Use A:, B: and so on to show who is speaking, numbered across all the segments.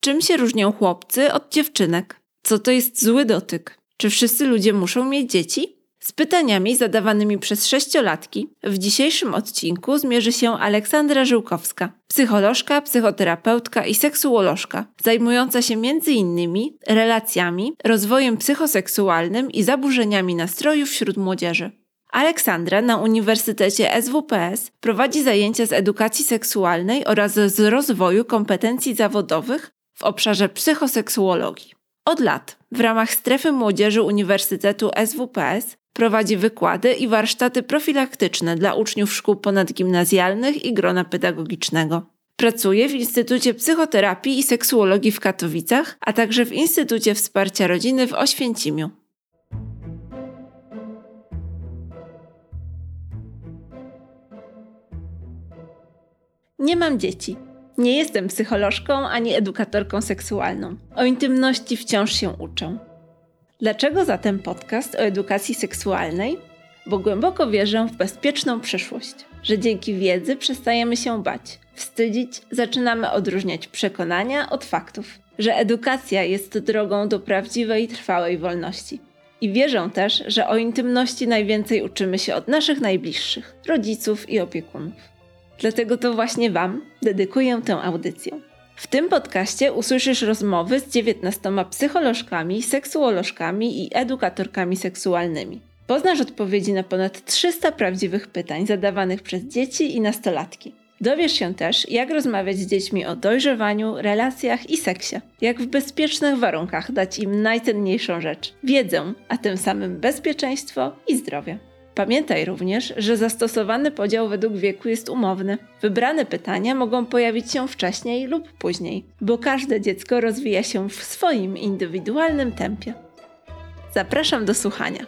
A: Czym się różnią chłopcy od dziewczynek? Co to jest zły dotyk? Czy wszyscy ludzie muszą mieć dzieci? Z pytaniami zadawanymi przez 6-latki w dzisiejszym odcinku zmierzy się Aleksandra Żyłkowska, psycholożka, psychoterapeutka i seksuolożka, zajmująca się m.in. relacjami, rozwojem psychoseksualnym i zaburzeniami nastroju wśród młodzieży. Aleksandra na Uniwersytecie SWPS prowadzi zajęcia z edukacji seksualnej oraz z rozwoju kompetencji zawodowych w obszarze psychoseksuologii. Od lat w ramach Strefy Młodzieży Uniwersytetu SWPS prowadzi wykłady i warsztaty profilaktyczne dla uczniów szkół ponadgimnazjalnych i grona pedagogicznego. Pracuje w Instytucie Psychoterapii i Seksuologii w Katowicach, a także w Instytucie Wsparcia Rodziny w Oświęcimiu. Nie mam dzieci. Nie jestem psycholożką ani edukatorką seksualną. O intymności wciąż się uczę. Dlaczego zatem podcast o edukacji seksualnej? Bo głęboko wierzę w bezpieczną przyszłość, że dzięki wiedzy przestajemy się bać, wstydzić, zaczynamy odróżniać przekonania od faktów, że edukacja jest drogą do prawdziwej, trwałej wolności. I wierzę też, że o intymności najwięcej uczymy się od naszych najbliższych, rodziców i opiekunów. Dlatego to właśnie Wam dedykuję tę audycję. W tym podcaście usłyszysz rozmowy z 19 psycholożkami, seksuolożkami i edukatorkami seksualnymi. Poznasz odpowiedzi na ponad 300 prawdziwych pytań zadawanych przez dzieci i nastolatki. Dowiesz się też, jak rozmawiać z dziećmi o dojrzewaniu, relacjach i seksie. Jak w bezpiecznych warunkach dać im najcenniejszą rzecz – wiedzę, a tym samym bezpieczeństwo i zdrowie. Pamiętaj również, że zastosowany podział według wieku jest umowny. Wybrane pytania mogą pojawić się wcześniej lub później, bo każde dziecko rozwija się w swoim indywidualnym tempie. Zapraszam do słuchania.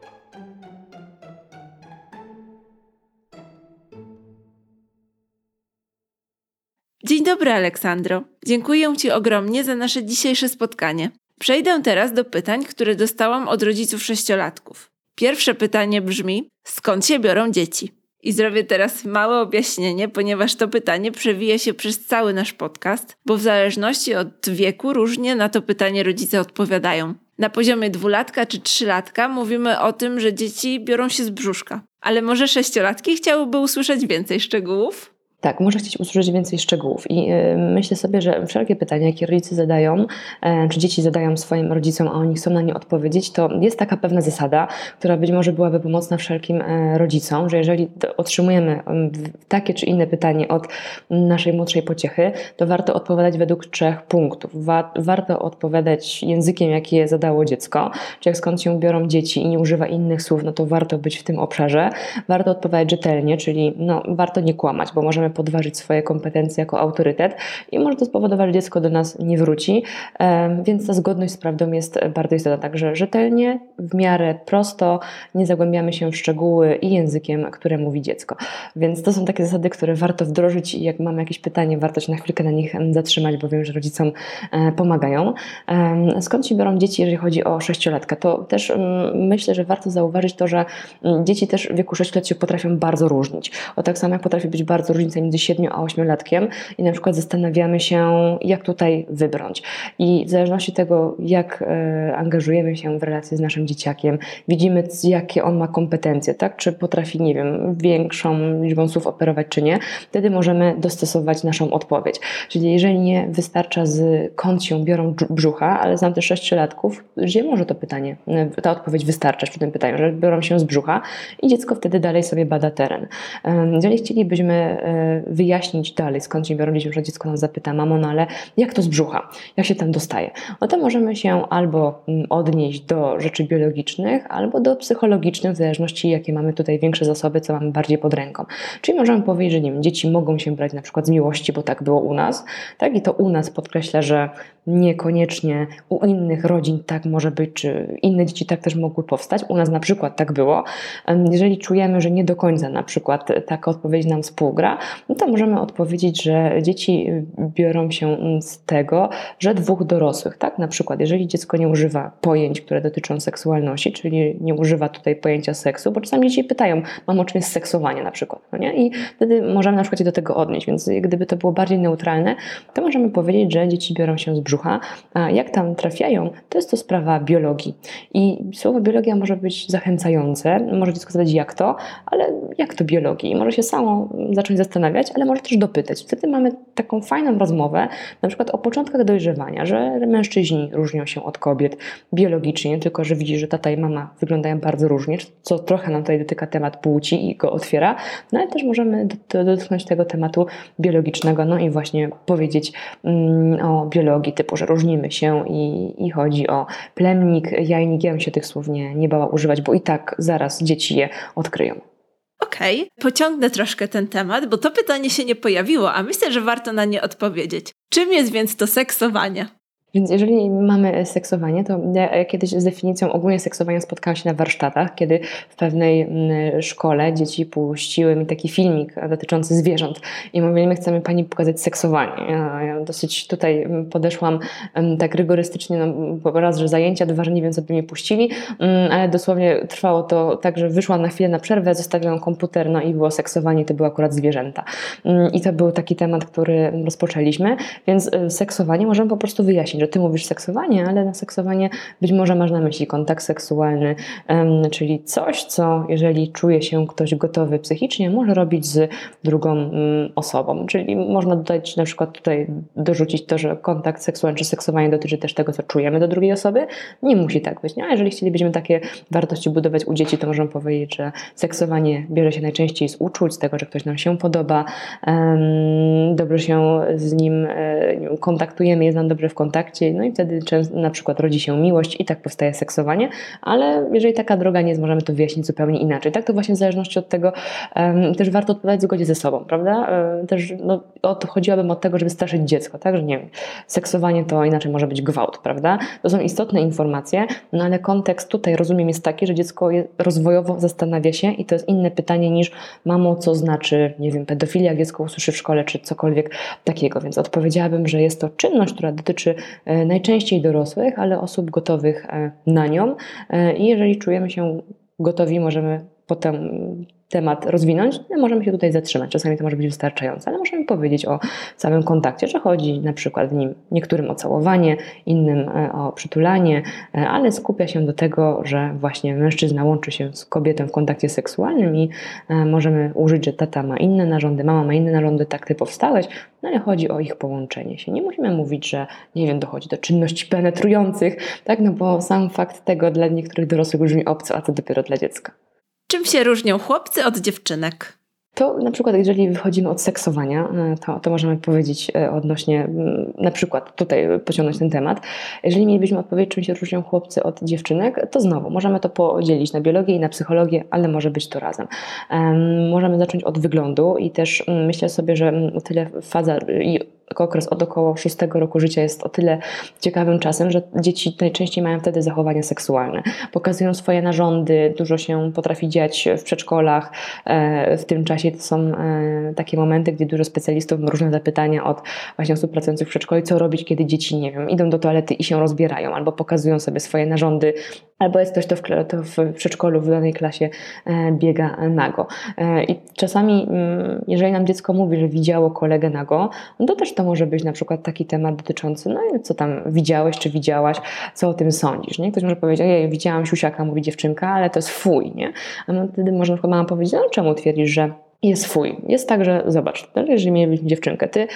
A: Dzień dobry, Aleksandro. Dziękuję Ci ogromnie za nasze dzisiejsze spotkanie. Przejdę teraz do pytań, które dostałam od rodziców 6-latków. Pierwsze pytanie brzmi, skąd się biorą dzieci? I zrobię teraz małe objaśnienie, ponieważ to pytanie przewija się przez cały nasz podcast, bo w zależności od wieku różnie na to pytanie rodzice odpowiadają. Na poziomie 2-latka czy 3-latka mówimy o tym, że dzieci biorą się z brzuszka. Ale może 6-latki chciałyby usłyszeć więcej szczegółów?
B: Tak, może chcieć usłyszeć więcej szczegółów i myślę sobie, że wszelkie pytania, jakie rodzice zadają, czy dzieci zadają swoim rodzicom, a oni chcą na nie odpowiedzieć, to jest taka pewna zasada, która być może byłaby pomocna wszelkim rodzicom, że jeżeli otrzymujemy takie czy inne pytanie od naszej młodszej pociechy, to warto odpowiadać według 3 punktów. Warto odpowiadać językiem, jaki je zadało dziecko, czy jak skąd się biorą dzieci i nie używa innych słów, no to warto być w tym obszarze. Warto odpowiadać rzetelnie, czyli warto nie kłamać, bo możemy podważyć swoje kompetencje jako autorytet i może to spowodować, że dziecko do nas nie wróci, więc ta zgodność z prawdą jest bardzo istotna. Także rzetelnie, w miarę prosto, nie zagłębiamy się w szczegóły i językiem, które mówi dziecko. Więc to są takie zasady, które warto wdrożyć i jak mamy jakieś pytanie, warto się na chwilkę na nich zatrzymać, bo wiem, że rodzicom pomagają. Skąd się biorą dzieci, jeżeli chodzi o 6-latka? To też myślę, że warto zauważyć to, że dzieci też w wieku 6 lat się potrafią bardzo różnić. Tak samo jak potrafi być bardzo różnica między 7 a 8-latkiem i na przykład zastanawiamy się, jak tutaj wybrnąć. I w zależności od tego, jak angażujemy się w relacje z naszym dzieciakiem, widzimy, jakie on ma kompetencje, tak? Czy potrafi, nie wiem, większą liczbą słów operować, czy nie, wtedy możemy dostosować naszą odpowiedź. Czyli jeżeli nie wystarcza skąd się biorą brzucha, ale znam też 6-latków, gdzie może to pytanie, ta odpowiedź wystarczać przy tym pytaniu, że biorą się z brzucha i dziecko wtedy dalej sobie bada teren. Jeżeli chcielibyśmy wyjaśnić dalej, skąd się biorą dzieci, że dziecko nas zapyta, mamo, no ale jak to z brzucha? Jak się tam dostaje? No to możemy się albo odnieść do rzeczy biologicznych, albo do psychologicznych, w zależności jakie mamy tutaj większe zasoby, co mamy bardziej pod ręką. Czyli możemy powiedzieć, że nie wiem, dzieci mogą się brać na przykład z miłości, bo tak było u nas, tak? I to u nas podkreśla, że niekoniecznie u innych rodzin tak może być, czy inne dzieci tak też mogły powstać. U nas na przykład tak było. Jeżeli czujemy, że nie do końca na przykład taka odpowiedź nam współgra, no to możemy odpowiedzieć, że dzieci biorą się z tego, że dwóch dorosłych, tak? Na przykład, jeżeli dziecko nie używa pojęć, które dotyczą seksualności, czyli nie używa tutaj pojęcia seksu, bo czasami dzieci pytają, mamo, czym jest seksowanie na przykład, no nie? I wtedy możemy na przykład się do tego odnieść, więc gdyby to było bardziej neutralne, to możemy powiedzieć, że dzieci biorą się z brzucha, a jak tam trafiają, to jest to sprawa biologii. I słowo biologia może być zachęcające, może dziecko zadać jak to, ale jak to biologii? Może się samo zacząć zastanawiać, ale może też dopytać. Wtedy mamy taką fajną rozmowę, na przykład o początkach dojrzewania, że mężczyźni różnią się od kobiet biologicznie, tylko że widzi, że tata i mama wyglądają bardzo różnie, co trochę nam tutaj dotyka temat płci i go otwiera, no ale też możemy dotknąć tego tematu biologicznego, no i właśnie powiedzieć o biologii, typu, że różnimy się i chodzi o plemnik, jajnik. Ja bym się tych słów nie bała używać, bo i tak zaraz dzieci je odkryją.
A: Okej, pociągnę troszkę ten temat, bo to pytanie się nie pojawiło, a myślę, że warto na nie odpowiedzieć. Czym jest więc to seksowanie?
B: Więc jeżeli mamy seksowanie, to ja kiedyś z definicją ogólnie seksowania spotkałam się na warsztatach, kiedy w pewnej szkole dzieci puściły mi taki filmik dotyczący zwierząt i mówili, my chcemy pani pokazać seksowanie. Ja dosyć tutaj podeszłam tak rygorystycznie, no, raz, że zajęcia, dwa, że nie wiem, co by mi puścili, ale dosłownie trwało to tak, że wyszłam na chwilę na przerwę, zostawiłam komputer, no i było seksowanie, to były akurat zwierzęta. I to był taki temat, który rozpoczęliśmy, więc seksowanie możemy po prostu wyjaśnić, że ty mówisz seksowanie, ale na seksowanie być może masz na myśli kontakt seksualny, czyli coś, co jeżeli czuje się ktoś gotowy psychicznie, może robić z drugą osobą. Czyli można dodać na przykład tutaj dorzucić to, że kontakt seksualny czy seksowanie dotyczy też tego, co czujemy do drugiej osoby. Nie musi tak być. Nie? A jeżeli chcielibyśmy takie wartości budować u dzieci, to możemy powiedzieć, że seksowanie bierze się najczęściej z uczuć, z tego, że ktoś nam się podoba, dobrze się z nim kontaktujemy, jest nam dobrze w kontakcie, no i wtedy na przykład rodzi się miłość i tak powstaje seksowanie, ale jeżeli taka droga nie jest, możemy to wyjaśnić zupełnie inaczej. Tak to właśnie w zależności od tego też warto odpowiadać w zgodzie ze sobą, prawda? Też chodziłabym od tego, żeby straszyć dziecko, tak? Że nie wiem, seksowanie to inaczej może być gwałt, prawda? To są istotne informacje, no ale kontekst tutaj rozumiem jest taki, że dziecko rozwojowo zastanawia się i to jest inne pytanie niż mamo, co znaczy, nie wiem, pedofilia, jak dziecko usłyszy w szkole, czy cokolwiek takiego, więc odpowiedziałabym, że jest to czynność, która dotyczy najczęściej dorosłych, ale osób gotowych na nią i jeżeli czujemy się gotowi, możemy potem temat rozwinąć, no możemy się tutaj zatrzymać. Czasami to może być wystarczające, ale możemy powiedzieć o samym kontakcie, że chodzi na przykład w nim niektórym o całowanie, innym o przytulanie, ale skupia się do tego, że właśnie mężczyzna łączy się z kobietą w kontakcie seksualnym i możemy użyć, że tata ma inne narządy, mama ma inne narządy, tak ty powstałeś, no ale chodzi o ich połączenie się. Nie musimy mówić, że nie wiem, dochodzi do czynności penetrujących, tak, no bo sam fakt tego dla niektórych dorosłych brzmi obco, a to dopiero dla dziecka.
A: Czym się różnią chłopcy od dziewczynek?
B: To na przykład, jeżeli wychodzimy od seksowania, to możemy powiedzieć odnośnie, na przykład tutaj pociągnąć ten temat. Jeżeli mielibyśmy odpowiedzieć, czym się różnią chłopcy od dziewczynek, to znowu możemy to podzielić na biologię i na psychologię, ale może być to razem. Możemy zacząć od wyglądu i też myślę sobie, że o tyle faza i okres od około 6 roku życia jest o tyle ciekawym czasem, że dzieci najczęściej mają wtedy zachowania seksualne. Pokazują swoje narządy, dużo się potrafi dziać w przedszkolach. W tym czasie to są takie momenty, gdzie dużo specjalistów ma różne zapytania od właśnie osób pracujących w przedszkolu, co robić, kiedy dzieci, nie wiem, idą do toalety i się rozbierają, albo pokazują sobie swoje narządy, albo jest ktoś, kto w przedszkolu w danej klasie biega nago. I czasami, jeżeli nam dziecko mówi, że widziało kolegę nago, no to też to może być na przykład taki temat dotyczący, no i co tam widziałeś, czy widziałaś, co o tym sądzisz, nie? Ktoś może powiedzieć, ojej, widziałam siusiaka, mówi dziewczynka, ale to jest fuj, nie? A no, wtedy może na przykład mama powiedzieć, no czemu twierdzisz, że jest fuj. Jest tak, że zobacz, jeżeli mielibyśmy dziewczynkę, ty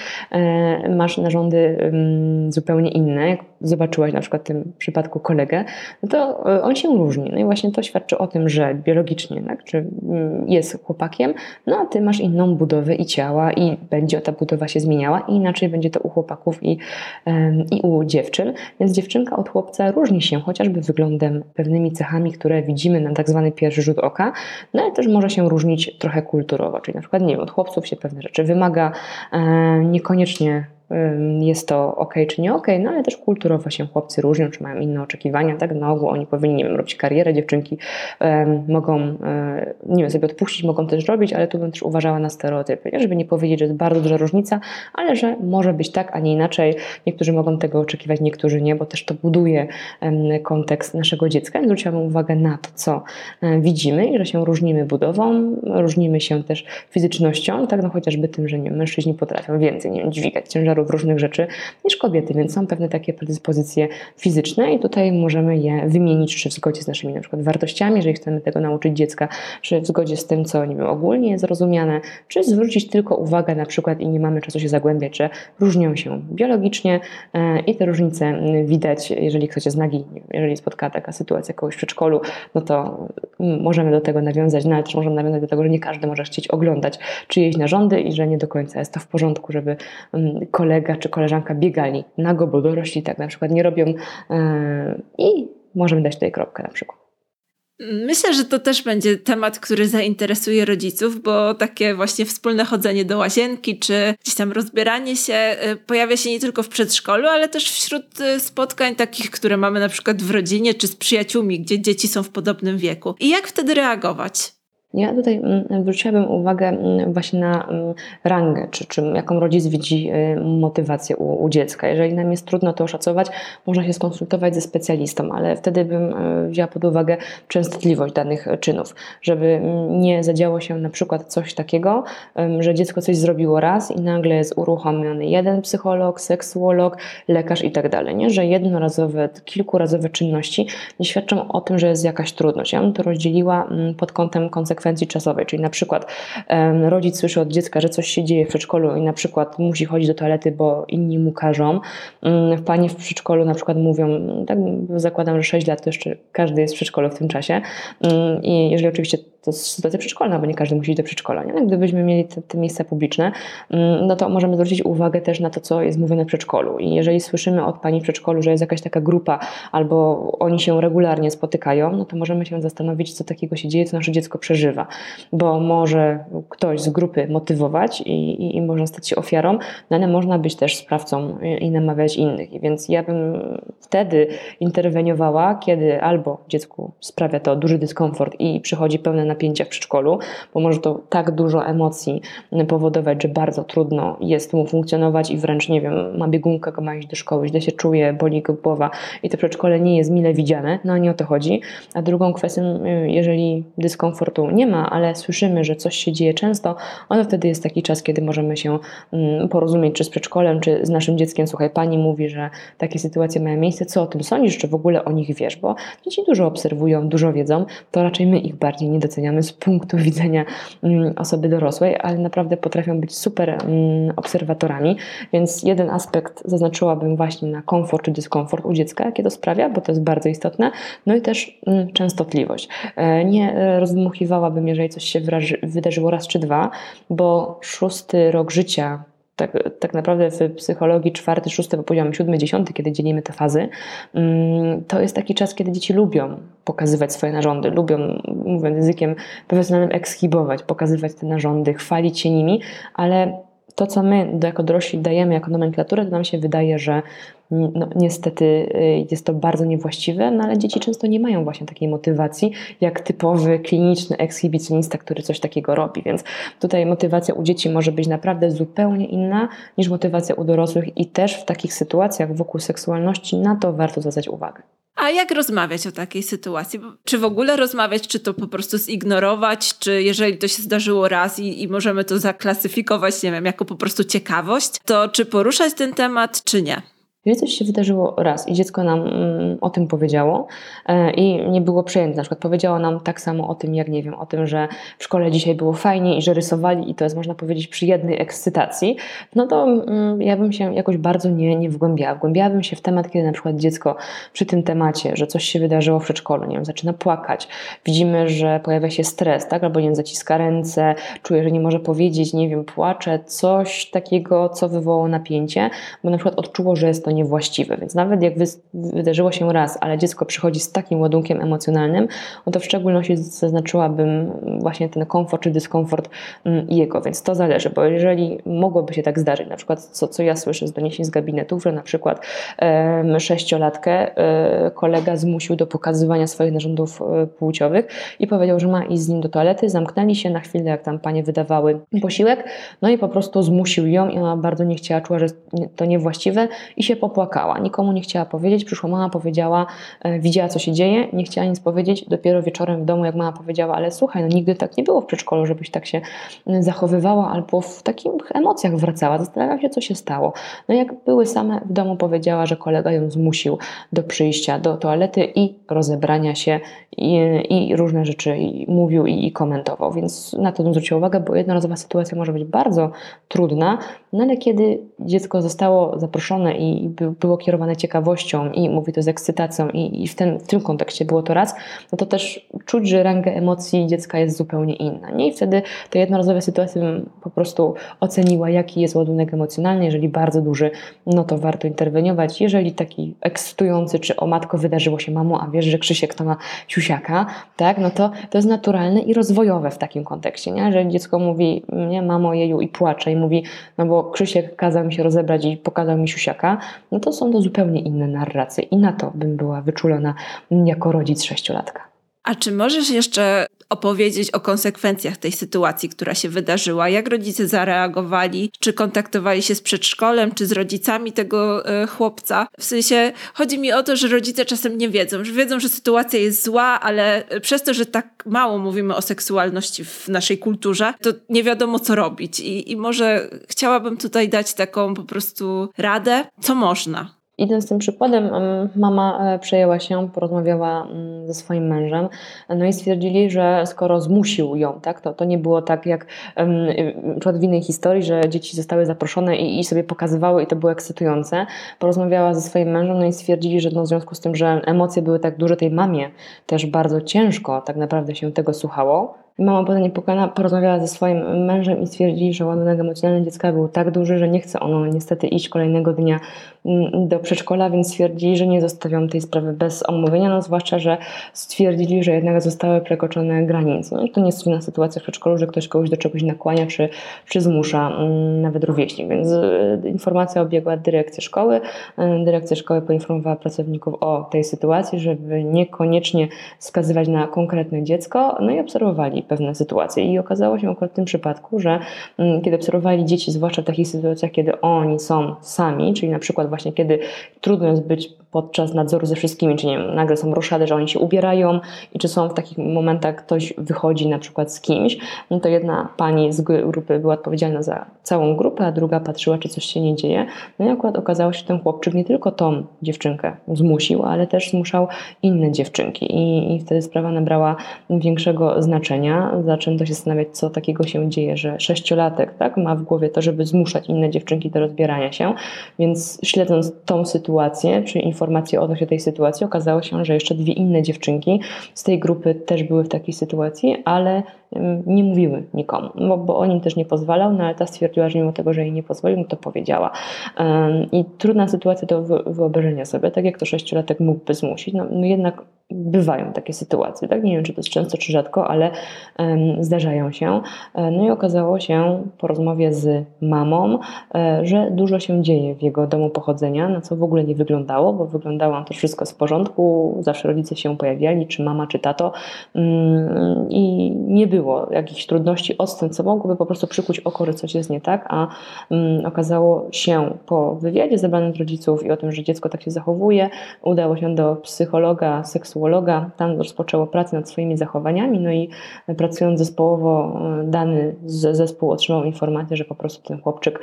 B: masz narządy zupełnie inne, jak zobaczyłaś na przykład w tym przypadku kolegę, no to on się różni. No i właśnie to świadczy o tym, że biologicznie, tak, czy jest chłopakiem, no a ty masz inną budowę i ciała i będzie ta budowa się zmieniała i inaczej będzie to u chłopaków i u dziewczyn. Więc dziewczynka od chłopca różni się chociażby wyglądem, pewnymi cechami, które widzimy na tak zwany pierwszy rzut oka, no ale też może się różnić trochę kulturowo. Czyli na przykład, nie wiem, od chłopców się pewne rzeczy wymaga, niekoniecznie jest to okej czy nie okej, no ale też kulturowo się chłopcy różnią, czy mają inne oczekiwania, tak? Na ogół oni powinni, nie wiem, robić karierę, dziewczynki mogą, nie wiem, sobie odpuścić, mogą też robić, ale tu bym też uważała na stereotypy, nie? Żeby nie powiedzieć, że jest bardzo duża różnica, ale że może być tak, a nie inaczej. Niektórzy mogą tego oczekiwać, niektórzy nie, bo też to buduje kontekst naszego dziecka. Więc zwróciłabym uwagę na to, co widzimy i że się różnimy budową, różnimy się też fizycznością, tak, no chociażby tym, że nie, mężczyźni potrafią więcej, nie wiem, dźwigać ciężarów różnych rzeczy niż kobiety, więc są pewne takie predyspozycje fizyczne i tutaj możemy je wymienić, czy w zgodzie z naszymi na przykład wartościami, jeżeli chcemy tego nauczyć dziecka, czy w zgodzie z tym, co, nie wiem, ogólnie jest zrozumiane, czy zwrócić tylko uwagę na przykład i nie mamy czasu się zagłębiać, że różnią się biologicznie i te różnice widać, jeżeli ktoś jest nagi, jeżeli spotka taka sytuacja kogoś w przedszkolu, no to możemy do tego nawiązać, no ale też możemy nawiązać do tego, że nie każdy może chcieć oglądać czyjeś narządy i że nie do końca jest to w porządku, żeby kolega czy koleżanka biegali nago, bo dorośli tak na przykład nie robią i możemy dać tutaj kropkę na przykład.
A: Myślę, że to też będzie temat, który zainteresuje rodziców, bo takie właśnie wspólne chodzenie do łazienki, czy gdzieś tam rozbieranie się pojawia się nie tylko w przedszkolu, ale też wśród spotkań takich, które mamy na przykład w rodzinie, czy z przyjaciółmi, gdzie dzieci są w podobnym wieku. I jak wtedy reagować?
B: Ja tutaj zwróciłabym uwagę właśnie na rangę, czy jaką rodzic widzi motywację u dziecka. Jeżeli nam jest trudno to oszacować, można się skonsultować ze specjalistą, ale wtedy bym wzięła pod uwagę częstotliwość danych czynów, żeby nie zadziało się na przykład coś takiego, że dziecko coś zrobiło raz i nagle jest uruchomiony jeden psycholog, seksuolog, lekarz i tak dalej, nie? Że jednorazowe, kilkurazowe czynności nie świadczą o tym, że jest jakaś trudność. Ja bym to rozdzieliła pod kątem konsekwencji czasowej, czyli na przykład rodzic słyszy od dziecka, że coś się dzieje w przedszkolu i na przykład musi chodzić do toalety, bo inni mu każą. Panie w przedszkolu na przykład mówią, tak zakładam, że 6 lat to jeszcze każdy jest w przedszkolu w tym czasie i jeżeli oczywiście to jest sytuacja przedszkolna, bo nie każdy musi iść do przedszkola. Nie? Gdybyśmy mieli te miejsca publiczne, no to możemy zwrócić uwagę też na to, co jest mówione w przedszkolu. I jeżeli słyszymy od pani w przedszkolu, że jest jakaś taka grupa, albo oni się regularnie spotykają, no to możemy się zastanowić, co takiego się dzieje, co nasze dziecko przeżywa. Bo może ktoś z grupy motywować i można stać się ofiarą, no ale można być też sprawcą i namawiać innych. I więc ja bym wtedy interweniowała, kiedy albo dziecku sprawia to duży dyskomfort i przychodzi pełne napięcia w przedszkolu, bo może to tak dużo emocji powodować, że bardzo trudno jest mu funkcjonować i wręcz, nie wiem, ma biegunkę, ma iść do szkoły, źle się czuje, boli go głowa i to przedszkole nie jest mile widziane, no nie o to chodzi. A drugą kwestią, jeżeli dyskomfortu nie ma, ale słyszymy, że coś się dzieje często, to wtedy jest taki czas, kiedy możemy się porozumieć czy z przedszkolem, czy z naszym dzieckiem. Słuchaj, pani mówi, że takie sytuacje mają miejsce, co o tym sądzisz, czy w ogóle o nich wiesz, bo dzieci dużo obserwują, dużo wiedzą, to raczej my ich bardziej nie doceniamy z punktu widzenia osoby dorosłej, ale naprawdę potrafią być super obserwatorami, więc jeden aspekt zaznaczyłabym właśnie na komfort czy dyskomfort u dziecka, jakie to sprawia, bo to jest bardzo istotne, no i też częstotliwość. Nie rozdmuchiwałabym, jeżeli coś się wydarzyło raz czy dwa, bo 6 rok życia, tak naprawdę w psychologii 4., 6., bo powiedziałam 7., 10., kiedy dzielimy te fazy, to jest taki czas, kiedy dzieci lubią pokazywać swoje narządy, lubią, mówiąc językiem profesjonalnym, ekshibować, pokazywać te narządy, chwalić się nimi, ale to, co my jako dorośli dajemy jako nomenklaturę, to nam się wydaje, że no, niestety jest to bardzo niewłaściwe, no ale dzieci często nie mają właśnie takiej motywacji, jak typowy kliniczny ekshibicjonista, który coś takiego robi, więc tutaj motywacja u dzieci może być naprawdę zupełnie inna niż motywacja u dorosłych i też w takich sytuacjach wokół seksualności na to warto zwracać uwagę.
A: A jak rozmawiać o takiej sytuacji? Czy w ogóle rozmawiać, czy to po prostu zignorować, czy jeżeli to się zdarzyło raz i możemy to zaklasyfikować, nie wiem, jako po prostu ciekawość, to czy poruszać ten temat, czy nie?
B: Jeżeli coś się wydarzyło raz i dziecko nam o tym powiedziało i nie było przejęte, na przykład powiedziało nam tak samo o tym, jak nie wiem, o tym, że w szkole dzisiaj było fajnie i że rysowali i to jest, można powiedzieć, przy jednej ekscytacji, no to ja bym się jakoś bardzo nie wgłębiała. Wgłębiałabym się w temat, kiedy na przykład dziecko przy tym temacie, że coś się wydarzyło w przedszkolu, nie wiem, zaczyna płakać, widzimy, że pojawia się stres, tak, albo nie wiem, zaciska ręce, czuje, że nie może powiedzieć, nie wiem, płacze, coś takiego, co wywołało napięcie, bo na przykład odczuło, że jest to to niewłaściwe. Więc nawet jak wydarzyło się raz, ale dziecko przychodzi z takim ładunkiem emocjonalnym, no to w szczególności zaznaczyłabym właśnie ten komfort czy dyskomfort jego, więc to zależy, bo jeżeli mogłoby się tak zdarzyć, na przykład co ja słyszę z doniesień z gabinetów, że na przykład 6-latkę kolega zmusił do pokazywania swoich narządów płciowych i powiedział, że ma iść z nim do toalety, zamknęli się na chwilę, jak tam panie wydawały posiłek, no i po prostu zmusił ją i ona bardzo nie chciała, czuła, że to niewłaściwe i się popłakała. Nikomu nie chciała powiedzieć, przyszła mama, powiedziała, widziała co się dzieje, nie chciała nic powiedzieć, dopiero wieczorem w domu, jak mama powiedziała, ale słuchaj, no nigdy tak nie było w przedszkolu, żebyś tak się zachowywała albo w takich emocjach wracała, zastanawiam się, co się stało. No jak były same w domu, powiedziała, że kolega ją zmusił do przyjścia do toalety i rozebrania się i różne rzeczy mówił i komentował, więc na to bym zwróciła uwagę, bo jednorazowa sytuacja może być bardzo trudna, no ale kiedy dziecko zostało zaproszone i było kierowane ciekawością i mówi to z ekscytacją i w tym kontekście było to raz, no to też czuć, że ranga emocji dziecka jest zupełnie inna, nie? I wtedy te jednorazowe sytuacje bym po prostu oceniła, jaki jest ładunek emocjonalny, jeżeli bardzo duży, no to warto interweniować, jeżeli taki ekscytujący, czy o matko wydarzyło się mamo, a wiesz, że Krzysiek to ma siusiaka, tak, no to jest naturalne i rozwojowe w takim kontekście, nie? Jeżeli dziecko mówi, nie, mamo, jeju i płacze i mówi, no bo Krzysiek kazał mi się rozebrać i pokazał mi siusiaka, no to są to zupełnie inne narracje i na to bym była wyczulona jako rodzic 6-latka.
A: A czy możesz jeszcze opowiedzieć o konsekwencjach tej sytuacji, która się wydarzyła? Jak rodzice zareagowali? Czy kontaktowali się z przedszkolem, czy z rodzicami tego chłopca? W sensie chodzi mi o to, że rodzice czasem nie wiedzą, że wiedzą, że sytuacja jest zła, ale przez to, że tak mało mówimy o seksualności w naszej kulturze, to nie wiadomo, co robić. I może chciałabym tutaj dać taką po prostu radę, co można.
B: Idąc tym przykładem, mama przejęła się, porozmawiała ze swoim mężem, no i stwierdzili, że skoro zmusił ją, tak, to nie było tak jak na przykład w innej historii, że dzieci zostały zaproszone i sobie pokazywały i to było ekscytujące. Porozmawiała ze swoim mężem, no i stwierdzili, że w związku z tym, że emocje były tak duże, tej mamie też bardzo ciężko tak naprawdę się tego słuchało. Mama potem niepokojona porozmawiała ze swoim mężem i stwierdzili, że ładunek emocjonalny dziecka był tak duży, że nie chce ono niestety iść kolejnego dnia do przedszkola, więc stwierdzili, że nie zostawią tej sprawy bez omówienia, no zwłaszcza, że stwierdzili, że jednak zostały przekroczone granice. No, to nie jest inna sytuacja w przedszkolu, że ktoś kogoś do czegoś nakłania czy zmusza, nawet rówieśnik, więc informacja obiegła dyrekcję szkoły. Dyrekcja szkoły poinformowała pracowników o tej sytuacji, żeby niekoniecznie wskazywać na konkretne dziecko, no i obserwowali pewne sytuacje i okazało się akurat w tym przypadku, że kiedy obserwowali dzieci, zwłaszcza w takich sytuacjach, kiedy oni są sami, czyli na przykład właśnie kiedy trudno jest być podczas nadzoru ze wszystkimi, czy nie wiem, nagle są roszady, że oni się ubierają i czy są w takich momentach ktoś wychodzi na przykład z kimś, no to jedna pani z grupy była odpowiedzialna za całą grupę, a druga patrzyła, czy coś się nie dzieje. No i akurat okazało się, że ten chłopczyk nie tylko tą dziewczynkę zmusił, ale też zmuszał inne dziewczynki i wtedy sprawa nabrała większego znaczenia. Zaczęto się zastanawiać, co takiego się dzieje, że 6-latek, tak, ma w głowie to, żeby zmuszać inne dziewczynki do rozbierania się, więc śledząc tą sytuację, czy informacje odnośnie tej sytuacji, okazało się, że jeszcze 2 inne dziewczynki z tej grupy też były w takiej sytuacji, ale nie mówiły nikomu, bo on im też nie pozwalał, no ale ta stwierdziła, że mimo tego, że jej nie pozwolił, no to powiedziała. I trudna sytuacja do wyobrażenia sobie, tak jak to 6-latek mógłby zmusić, no jednak bywają takie sytuacje, tak? Nie wiem, czy to jest często, czy rzadko, ale zdarzają się. No i okazało się po rozmowie z mamą, że dużo się dzieje w jego domu pochodzenia, na co w ogóle nie wyglądało, bo wyglądało to wszystko w porządku, zawsze rodzice się pojawiali, czy mama, czy tato i nie było jakichś trudności, odstępstw, co mogłoby po prostu przykuć oko, że coś jest nie tak, a okazało się po wywiadzie zebranym z rodziców i o tym, że dziecko tak się zachowuje, udało się do psychologa, seksuologa, tam rozpoczęło pracę nad swoimi zachowaniami, no i pracując zespołowo, dany zespół otrzymał informację, że po prostu ten chłopczyk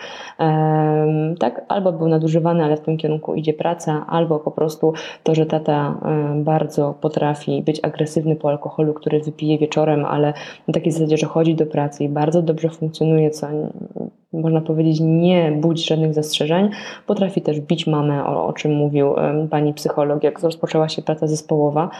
B: tak, albo był nadużywany, ale w tym kierunku idzie praca, albo po prostu to, że tata bardzo potrafi być agresywny po alkoholu, który wypije wieczorem, ale na takiej zasadzie, że chodzi do pracy i bardzo dobrze funkcjonuje, co można powiedzieć, nie budzi żadnych zastrzeżeń. Potrafi też bić mamę, o czym mówił pani psycholog, jak rozpoczęła się praca zespołowa.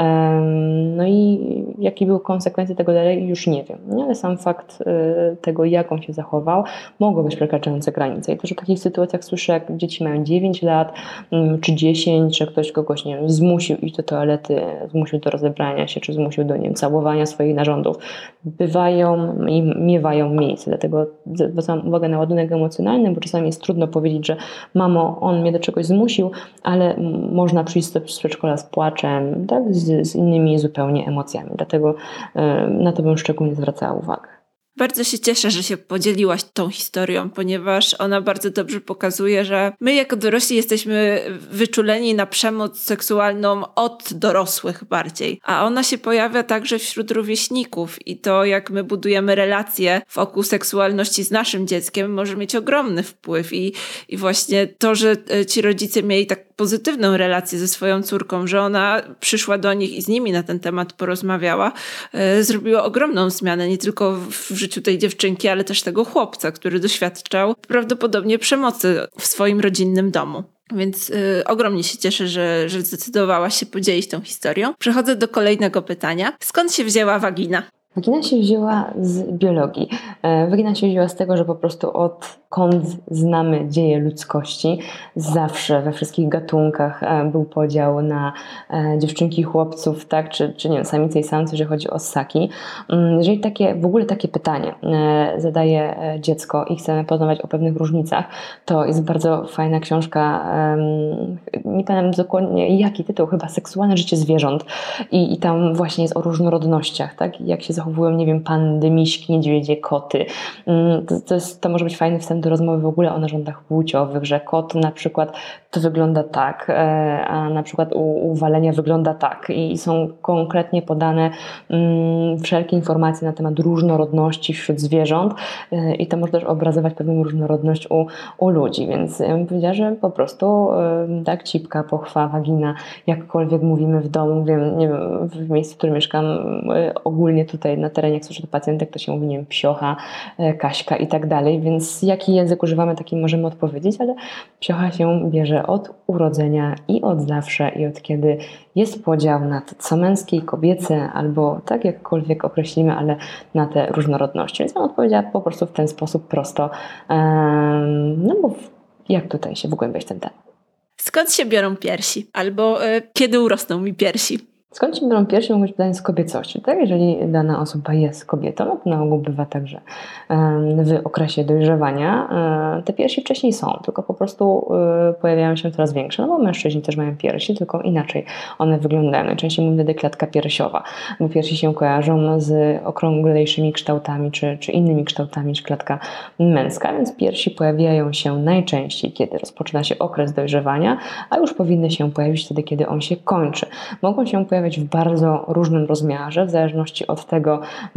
B: No i jakie były konsekwencje tego dalej, już nie wiem. Ale sam fakt tego, jak on się zachował, mogło być przekraczające granice. I też o takich sytuacjach słyszę, jak dzieci mają 9 lat czy 10, że ktoś kogoś, nie wiem, zmusił iść do toalety, zmusił do rozebrania się, czy zmusił do, nie wiem, całowania swoich narządów. Bywają i miewają miejsce. Dlatego zwracam uwagę na ładunek emocjonalny, bo czasami jest trudno powiedzieć, że mamo, on mnie do czegoś zmusił, ale można przyjść z przedszkola z płaczem, tak? Z innymi zupełnie emocjami. Dlatego na to bym szczególnie zwracała uwagę.
A: Bardzo się cieszę, że się podzieliłaś tą historią, ponieważ ona bardzo dobrze pokazuje, że my jako dorośli jesteśmy wyczuleni na przemoc seksualną od dorosłych bardziej, a ona się pojawia także wśród rówieśników i to, jak my budujemy relacje wokół seksualności z naszym dzieckiem, może mieć ogromny wpływ i właśnie to, że ci rodzice mieli tak pozytywną relację ze swoją córką, że ona przyszła do nich i z nimi na ten temat porozmawiała, zrobiło ogromną zmianę, nie tylko w życiu tej dziewczynki, ale też tego chłopca, który doświadczał prawdopodobnie przemocy w swoim rodzinnym domu. Więc ogromnie się cieszę, że zdecydowałaś się podzielić tą historią. Przechodzę do kolejnego pytania. Skąd się wzięła wagina?
B: Wagina się wzięła z biologii. Wagina się wzięła z tego, że po prostu odkąd znamy dzieje ludzkości, zawsze we wszystkich gatunkach był podział na dziewczynki i chłopców, tak? Czy nie wiem, samice i samce, jeżeli chodzi o ssaki. Jeżeli w ogóle takie pytanie zadaje dziecko i chcemy poznawać o pewnych różnicach, to jest bardzo fajna książka, nie pamiętam dokładnie jaki tytuł, chyba Seksualne życie zwierząt. I tam właśnie jest o różnorodnościach, tak? Jak się zachowują, nie wiem, pandy, miśki, niedźwiedzie, koty. To może być fajny wstęp do rozmowy w ogóle o narządach płciowych, że kot na przykład to wygląda tak, a na przykład u walenia wygląda tak i są konkretnie podane wszelkie informacje na temat różnorodności wśród zwierząt i to może też obrazować pewną różnorodność u ludzi, więc ja bym powiedziała, że po prostu tak, cipka, pochwa, wagina, jakkolwiek mówimy w domu, wiem, nie wiem, w miejscu, w którym mieszkam, ogólnie tutaj na terenie, jak słyszę do pacjentek, to się mówi, nie wiem, psiocha, Kaśka i tak dalej, więc jaki język używamy, taki możemy odpowiedzieć, ale psiocha się bierze od urodzenia i od zawsze i od kiedy jest podział na to, co męskie i kobiece, albo tak jakkolwiek określimy, ale na te różnorodności. Więc on odpowiedziała po prostu w ten sposób prosto, no bo jak tutaj się wgłębiać w ten temat.
A: Skąd się biorą piersi? Albo kiedy urosną mi piersi?
B: Skąd się biorą piersi? Mogą być pytanie z kobiecości. Tak? Jeżeli dana osoba jest kobietą, no to na ogół bywa tak, że w okresie dojrzewania te piersi wcześniej są, tylko po prostu pojawiają się coraz większe. No bo mężczyźni też mają piersi, tylko inaczej one wyglądają. Najczęściej mówimy wtedy klatka piersiowa, bo piersi się kojarzą z okrąglejszymi kształtami czy innymi kształtami niż klatka męska, więc piersi pojawiają się najczęściej, kiedy rozpoczyna się okres dojrzewania, a już powinny się pojawić wtedy, kiedy on się kończy. Mogą się pojawiać w bardzo różnym rozmiarze, w zależności od tego,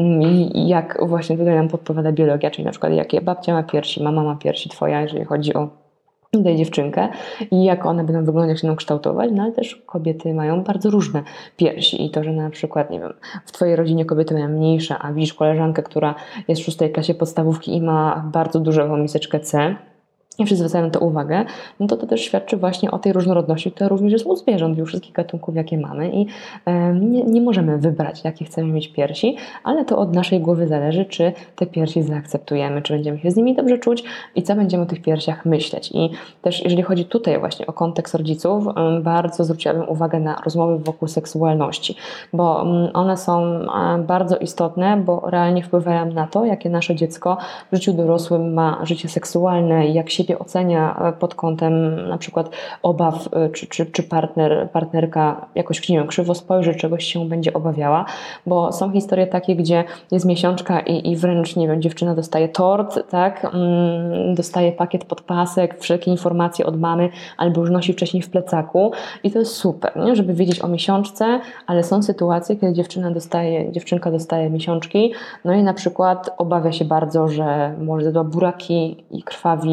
B: jak właśnie tutaj nam podpowiada biologia, czyli na przykład jakie babcia ma piersi, mama ma piersi, twoja, jeżeli chodzi o tutaj dziewczynkę i jak one będą wyglądać, jak się będą kształtować, no ale też kobiety mają bardzo różne piersi i to, że na przykład, nie wiem, w twojej rodzinie kobiety mają mniejsze, a widzisz koleżankę, która jest w 6. klasie podstawówki i ma bardzo dużą miseczkę C, i wszyscy zwracają na to uwagę, no to też świadczy właśnie o tej różnorodności, która również jest u zwierząt, u wszystkich gatunków, jakie mamy i nie możemy wybrać, jakie chcemy mieć piersi, ale to od naszej głowy zależy, czy te piersi zaakceptujemy, czy będziemy się z nimi dobrze czuć i co będziemy o tych piersiach myśleć. I też jeżeli chodzi tutaj właśnie o kontekst rodziców, bardzo zwróciłabym uwagę na rozmowy wokół seksualności, bo one są bardzo istotne, bo realnie wpływają na to, jakie nasze dziecko w życiu dorosłym ma życie seksualne i jak siebie ocenia pod kątem na przykład obaw, czy partnerka jakoś, nie wiem, krzywo spojrzy, czegoś się będzie obawiała, bo są historie takie, gdzie jest miesiączka i wręcz, nie wiem, dziewczyna dostaje tort, tak, dostaje pakiet podpasek, wszelkie informacje od mamy, albo już nosi wcześniej w plecaku i to jest super, nie? Żeby wiedzieć o miesiączce, ale są sytuacje, kiedy dziewczynka dostaje miesiączki, no i na przykład obawia się bardzo, że może zjadła buraki i krwawi,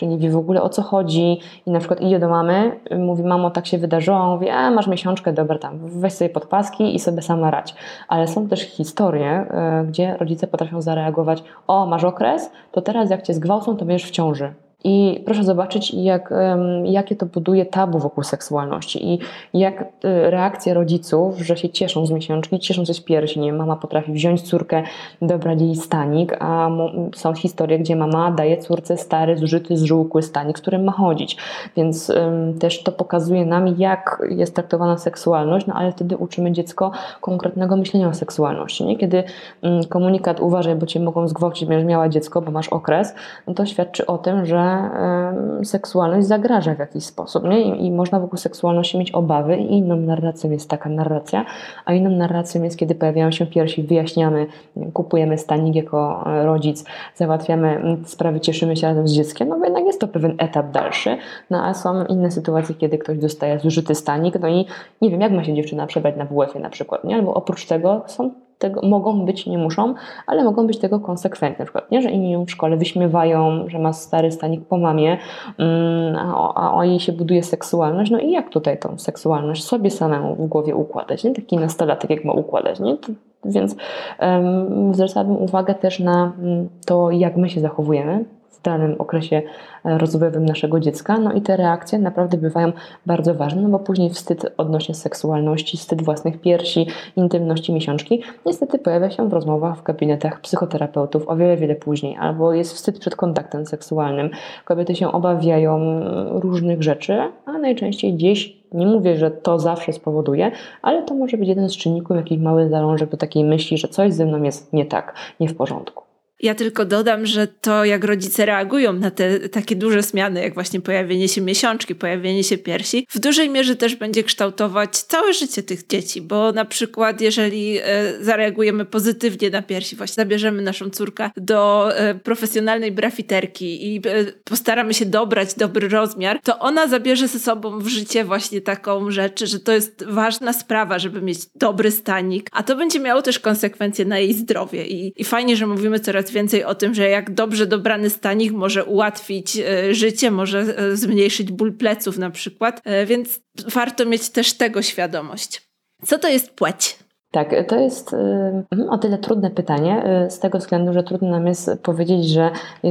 B: że nie wie w ogóle o co chodzi i na przykład idzie do mamy, mówi: mamo, tak się wydarzyło, a on mówi: masz miesiączkę, dobra, tam weź sobie podpaski i sobie sama radź. Ale są też historie, gdzie rodzice potrafią zareagować: o, masz okres, to teraz jak cię zgwałcą, to będziesz w ciąży. I proszę zobaczyć, jakie to buduje tabu wokół seksualności i jak reakcje rodziców, że się cieszą z miesiączki, cieszą się z piersi. Nie? Mama potrafi wziąć córkę, dobrać jej stanik, a są historie, gdzie mama daje córce stary, zużyty, zżółkły stanik, z którym ma chodzić. Więc też to pokazuje nam, jak jest traktowana seksualność, no ale wtedy uczymy dziecko konkretnego myślenia o seksualności. Nie? Kiedy komunikat: uważaj, bo cię mogą zgwałcić, będziesz miała dziecko, bo masz okres, no to świadczy o tym, że seksualność zagraża w jakiś sposób, nie? I można wokół seksualności mieć obawy i inną narracją jest taka narracja, a inną narracją jest, kiedy pojawiają się piersi, wyjaśniamy, kupujemy stanik jako rodzic, załatwiamy sprawy, cieszymy się razem z dzieckiem, no bo jednak jest to pewien etap dalszy, no a są inne sytuacje, kiedy ktoś dostaje zużyty stanik, no i nie wiem, jak ma się dziewczyna przebrać na WF-ie na przykład, nie? Albo oprócz tego mogą być, nie muszą, ale mogą być tego konsekwencje. Na przykład, nie? Że inni ją w szkole wyśmiewają, że ma stary stanik po mamie, a o jej się buduje seksualność. No i jak tutaj tą seksualność sobie samemu w głowie układać? Nie? Taki nastolatek jak ma układać. Nie? Więc zwracałabym uwagę też na to, jak my się zachowujemy w danym okresie rozwojowym naszego dziecka. No i te reakcje naprawdę bywają bardzo ważne, no bo później wstyd odnośnie seksualności, wstyd własnych piersi, intymności miesiączki niestety pojawia się w rozmowach w gabinetach psychoterapeutów o wiele, wiele później. Albo jest wstyd przed kontaktem seksualnym. Kobiety się obawiają różnych rzeczy, a najczęściej gdzieś, nie mówię, że to zawsze spowoduje, ale to może być jeden z czynników, jakiś mały zalążek do takiej myśli, że coś ze mną jest nie tak, nie w porządku.
A: Ja tylko dodam, że to, jak rodzice reagują na te takie duże zmiany, jak właśnie pojawienie się miesiączki, pojawienie się piersi, w dużej mierze też będzie kształtować całe życie tych dzieci, bo na przykład jeżeli zareagujemy pozytywnie na piersi, właśnie zabierzemy naszą córkę do profesjonalnej brafiterki i postaramy się dobrać dobry rozmiar, to ona zabierze ze sobą w życie właśnie taką rzecz, że to jest ważna sprawa, żeby mieć dobry stanik, a to będzie miało też konsekwencje na jej zdrowie i fajnie, że mówimy coraz więcej o tym, że jak dobrze dobrany stanik może ułatwić życie, może zmniejszyć ból pleców na przykład, więc warto mieć też tego świadomość. Co to jest płeć?
B: Tak, to jest o tyle trudne pytanie, z tego względu, że trudno nam jest powiedzieć, że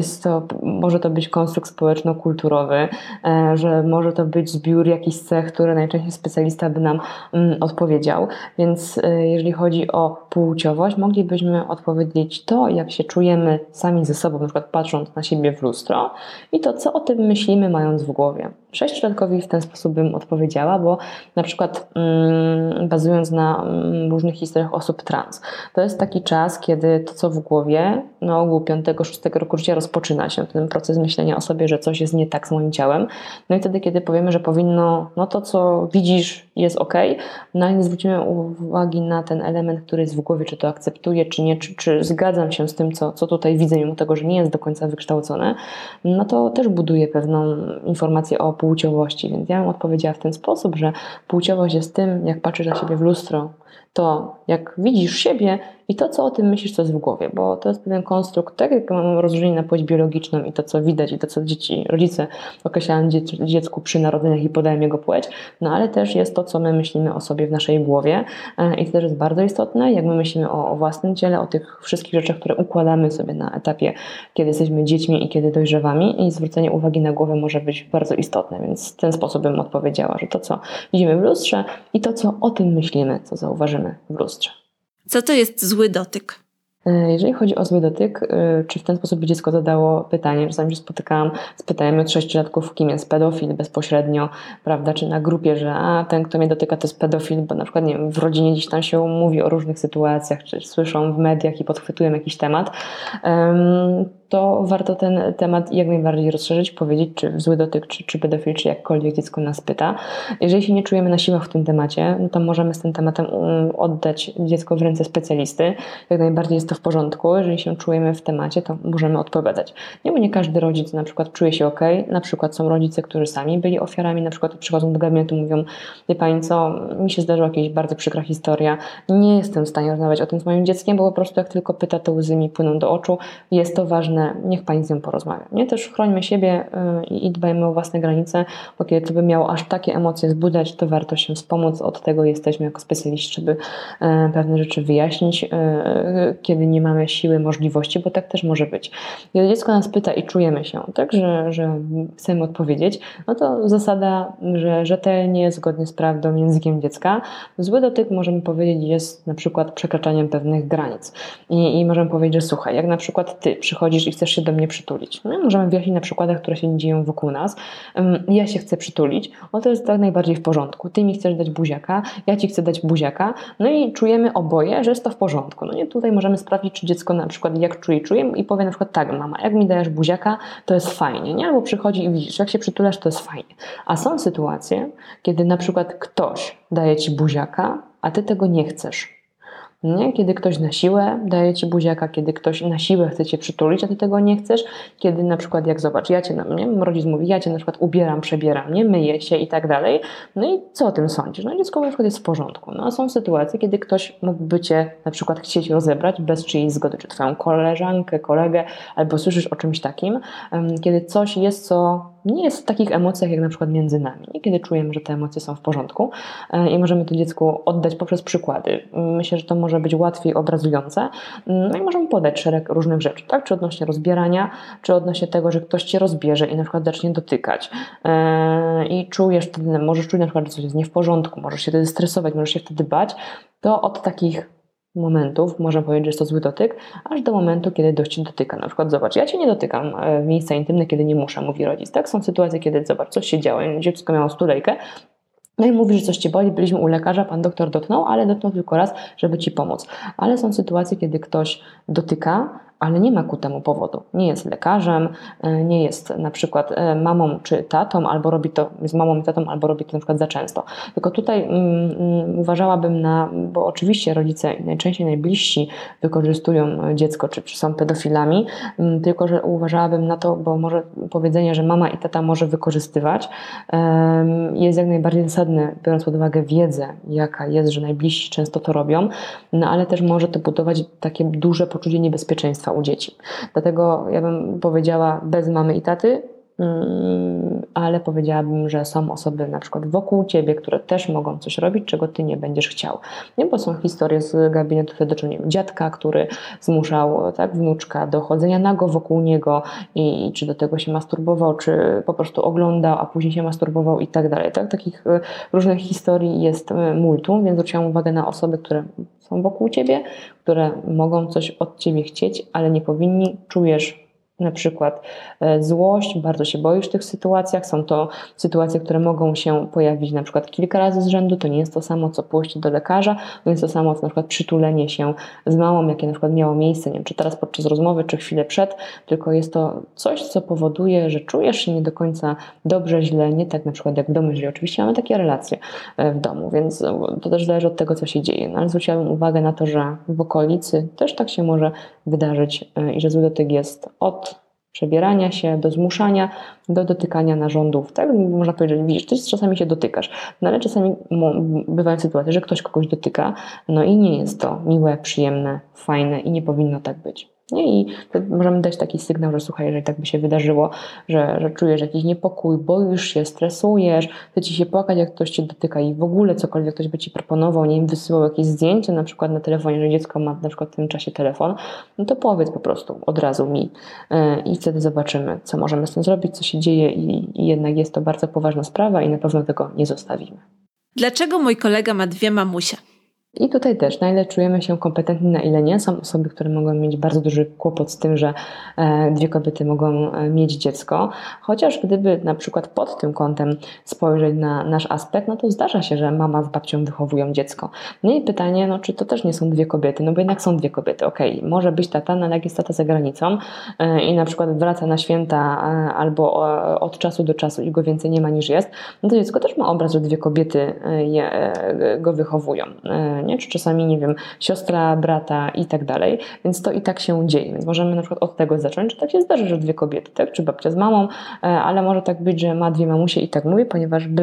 B: może to być konstrukt społeczno-kulturowy, że może to być zbiór jakichś cech, które najczęściej specjalista by nam odpowiedział. Więc jeżeli chodzi o płciowość, moglibyśmy odpowiedzieć to, jak się czujemy sami ze sobą, na przykład patrząc na siebie w lustro i to, co o tym myślimy, mając w głowie. 6-latkowi w ten sposób bym odpowiedziała, bo na przykład bazując na różnych historiach osób trans, to jest taki czas, kiedy to, co w głowie, na ogół 5-6 roku życia rozpoczyna się ten proces myślenia o sobie, że coś jest nie tak z moim ciałem. No i wtedy, kiedy powiemy, że powinno, no to, co widzisz, jest okej, no ale nie zwrócimy uwagi na ten element, który jest w głowie, czy to akceptuję, czy nie, czy zgadzam się z tym, co tutaj widzę, mimo tego, że nie jest do końca wykształcone, no to też buduje pewną informację o płciowości. Więc ja bym odpowiedziała w ten sposób, że płciowość jest tym, jak patrzysz na siebie w lustro, to jak widzisz siebie i to, co o tym myślisz, co jest w głowie, bo to jest pewien konstrukt, tak jak mamy rozróżnienie na płeć biologiczną i to, co widać i to, co rodzice określają dziecku przy narodzinach i podają jego płeć, no ale też jest to, co my myślimy o sobie w naszej głowie i to też jest bardzo istotne, jak my myślimy o własnym ciele, o tych wszystkich rzeczach, które układamy sobie na etapie, kiedy jesteśmy dziećmi i kiedy dojrzewamy i zwrócenie uwagi na głowę może być bardzo istotne, więc w ten sposób bym odpowiedziała, że to, co widzimy w lustrze i to, co o tym myślimy, co zauważymy w lustrze.
A: Co to jest zły dotyk?
B: Jeżeli chodzi o zły dotyk, czy w ten sposób by dziecko zadało pytanie, czasami się spotykałam z pytaniem od 6-latków, kim jest pedofil bezpośrednio, prawda, czy na grupie, że ten, kto mnie dotyka, to jest pedofil, bo na przykład, nie wiem, w rodzinie gdzieś tam się mówi o różnych sytuacjach, czy słyszą w mediach i podchwytują jakiś temat, to warto ten temat jak najbardziej rozszerzyć, powiedzieć, czy zły dotyk, czy pedofil, czy jakkolwiek dziecko nas pyta. Jeżeli się nie czujemy na siłach w tym temacie, no to możemy z tym tematem oddać dziecko w ręce specjalisty. Jak najbardziej jest to w porządku. Jeżeli się czujemy w temacie, to możemy odpowiadać. Nie, bo nie każdy rodzic na przykład czuje się okej. Na przykład są rodzice, którzy sami byli ofiarami, na przykład przychodzą do gabinetu, mówią: wie pani co, mi się zdarzyła jakaś bardzo przykra historia, nie jestem w stanie rozmawiać o tym z moim dzieckiem, bo po prostu jak tylko pyta, to łzy mi płyną do oczu. Jest to ważne, niepotrzebne, niech pani z nią porozmawia. Nie? Też chrońmy siebie i dbajmy o własne granice, bo kiedy to by miało aż takie emocje wzbudzać, to warto się wspomóc. Od tego jesteśmy jako specjaliści, żeby pewne rzeczy wyjaśnić, kiedy nie mamy siły, możliwości, bo tak też może być. Kiedy dziecko nas pyta i czujemy się, tak, że chcemy odpowiedzieć, no to zasada, że rzetelnie, zgodnie z prawdą, językiem dziecka, zły dotyk, możemy powiedzieć, jest na przykład przekraczaniem pewnych granic. I możemy powiedzieć, że słuchaj, jak na przykład ty przychodzisz i chcesz się do mnie przytulić. No, możemy wyjaśnić na przykładach, które się dzieją wokół nas. Ja się chcę przytulić, to jest tak najbardziej w porządku. Ty mi chcesz dać buziaka, ja ci chcę dać buziaka, no i czujemy oboje, że jest to w porządku. No i tutaj możemy sprawdzić, czy dziecko na przykład jak czuje i powie na przykład tak, mama, jak mi dajesz buziaka, to jest fajnie, nie? Albo przychodzi i widzisz, jak się przytulasz, to jest fajnie. A są sytuacje, kiedy na przykład ktoś daje ci buziaka, a ty tego nie chcesz. Nie? Kiedy ktoś na siłę daje ci buziaka, kiedy ktoś na siłę chce cię przytulić, a ty tego nie chcesz, kiedy na przykład, jak zobacz, ja cię na mnie, rodzic mówi, ja cię na przykład ubieram, przebieram, nie, myję się i tak dalej, no i co o tym sądzisz? No dziecko na przykład jest w porządku. No a są sytuacje, kiedy ktoś mógłby cię na przykład chcieć rozebrać bez czyjejś zgody, czy twoją koleżankę, kolegę, albo słyszysz o czymś takim, kiedy coś jest, co nie jest w takich emocjach, jak na przykład między nami. I kiedy czujemy, że te emocje są w porządku i możemy to dziecku oddać poprzez przykłady. Myślę, że to może być łatwiej obrazujące. No i możemy podać szereg różnych rzeczy, tak? Czy odnośnie rozbierania, czy odnośnie tego, że ktoś cię rozbierze i na przykład zacznie dotykać. I czujesz wtedy, możesz czuć na przykład, że coś jest nie w porządku, możesz się wtedy stresować, możesz się wtedy bać. To od takich momentów, można powiedzieć, że jest to zły dotyk, aż do momentu, kiedy dość ci dotyka. Na przykład zobacz, ja cię nie dotykam w miejsca intymne, kiedy nie muszę, mówi rodzic. Tak, są sytuacje, kiedy zobacz, coś się działo, dziecko miało stulejkę, no i mówi, że coś cię boli, byliśmy u lekarza, pan doktor dotknął, ale dotknął tylko raz, żeby ci pomóc. Ale są sytuacje, kiedy ktoś dotyka, ale nie ma ku temu powodu. Nie jest lekarzem, nie jest na przykład mamą czy tatą, albo robi to z mamą i tatą, albo robi to na przykład za często. Tylko tutaj uważałabym bo oczywiście rodzice najczęściej najbliżsi wykorzystują dziecko, czy są pedofilami, tylko że uważałabym na to, bo może powiedzenie, że mama i tata może wykorzystywać, jest jak najbardziej zasadne, biorąc pod uwagę wiedzę, jaka jest, że najbliżsi często to robią, no ale też może to budować takie duże poczucie niebezpieczeństwa u dzieci. Dlatego ja bym powiedziała bez mamy i taty, ale powiedziałabym, że są osoby na przykład wokół ciebie, które też mogą coś robić, czego ty nie będziesz chciał. Nie, bo są historie z gabinetu śledczego dziadka, który zmuszał wnuczka do chodzenia nago wokół niego i czy do tego się masturbował, czy po prostu oglądał, a później się masturbował i tak dalej. Takich różnych historii jest multum, więc zwróciłam uwagę na osoby, które są wokół ciebie, które mogą coś od ciebie chcieć, ale nie powinni. Czujesz na przykład złość, bardzo się boisz w tych sytuacjach. Są to sytuacje, które mogą się pojawić na przykład kilka razy z rzędu. To nie jest to samo, co pójście do lekarza. To jest to samo, co na przykład przytulenie się z mamą, jakie na przykład miało miejsce, nie wiem, czy teraz podczas rozmowy, czy chwilę przed, tylko jest to coś, co powoduje, że czujesz się nie do końca dobrze, źle, nie tak na przykład jak w domu, jeżeli oczywiście mamy takie relacje w domu, więc to też zależy od tego, co się dzieje. No, ale zwróciłabym uwagę na to, że w okolicy też tak się może wydarzyć i że zły dotyk jest od przebierania się, do zmuszania, do dotykania narządów. Tak można powiedzieć, że widzisz, ty czasami się dotykasz, no ale czasami bywają sytuacje, że ktoś kogoś dotyka, no i nie jest to miłe, przyjemne, fajne i nie powinno tak być. Nie? I możemy dać taki sygnał, że słuchaj, jeżeli tak by się wydarzyło, że czujesz jakiś niepokój, boisz się, stresujesz, chce ci się płakać, jak ktoś cię dotyka i w ogóle cokolwiek ktoś by ci proponował, nie wiem, wysyłał jakieś zdjęcie na przykład na telefonie, że dziecko ma na przykład w tym czasie telefon, no to powiedz po prostu od razu mi i wtedy zobaczymy, co możemy z tym zrobić, co się dzieje i jednak jest to bardzo poważna sprawa i na pewno tego nie zostawimy.
A: Dlaczego mój kolega ma 2 mamusie?
B: I tutaj też, na ile czujemy się kompetentni, na ile nie. Są osoby, które mogą mieć bardzo duży kłopot z tym, że 2 kobiety mogą mieć dziecko. Chociaż gdyby na przykład pod tym kątem spojrzeć na nasz aspekt, no to zdarza się, że mama z babcią wychowują dziecko. No i pytanie, no czy to też nie są 2 kobiety? No bo jednak są 2 kobiety. Okej, może być tata, no ale jak jest tata za granicą i na przykład wraca na święta albo od czasu do czasu i go więcej nie ma niż jest, no to dziecko też ma obraz, że 2 kobiety go wychowują. Nie? Czy czasami, nie wiem, siostra, brata i tak dalej, więc to i tak się dzieje, więc możemy na przykład od tego zacząć, czy tak się zdarzy, że 2 kobiety, tak? Czy babcia z mamą, ale może tak być, że ma 2 mamusie i tak mówię, ponieważ bywa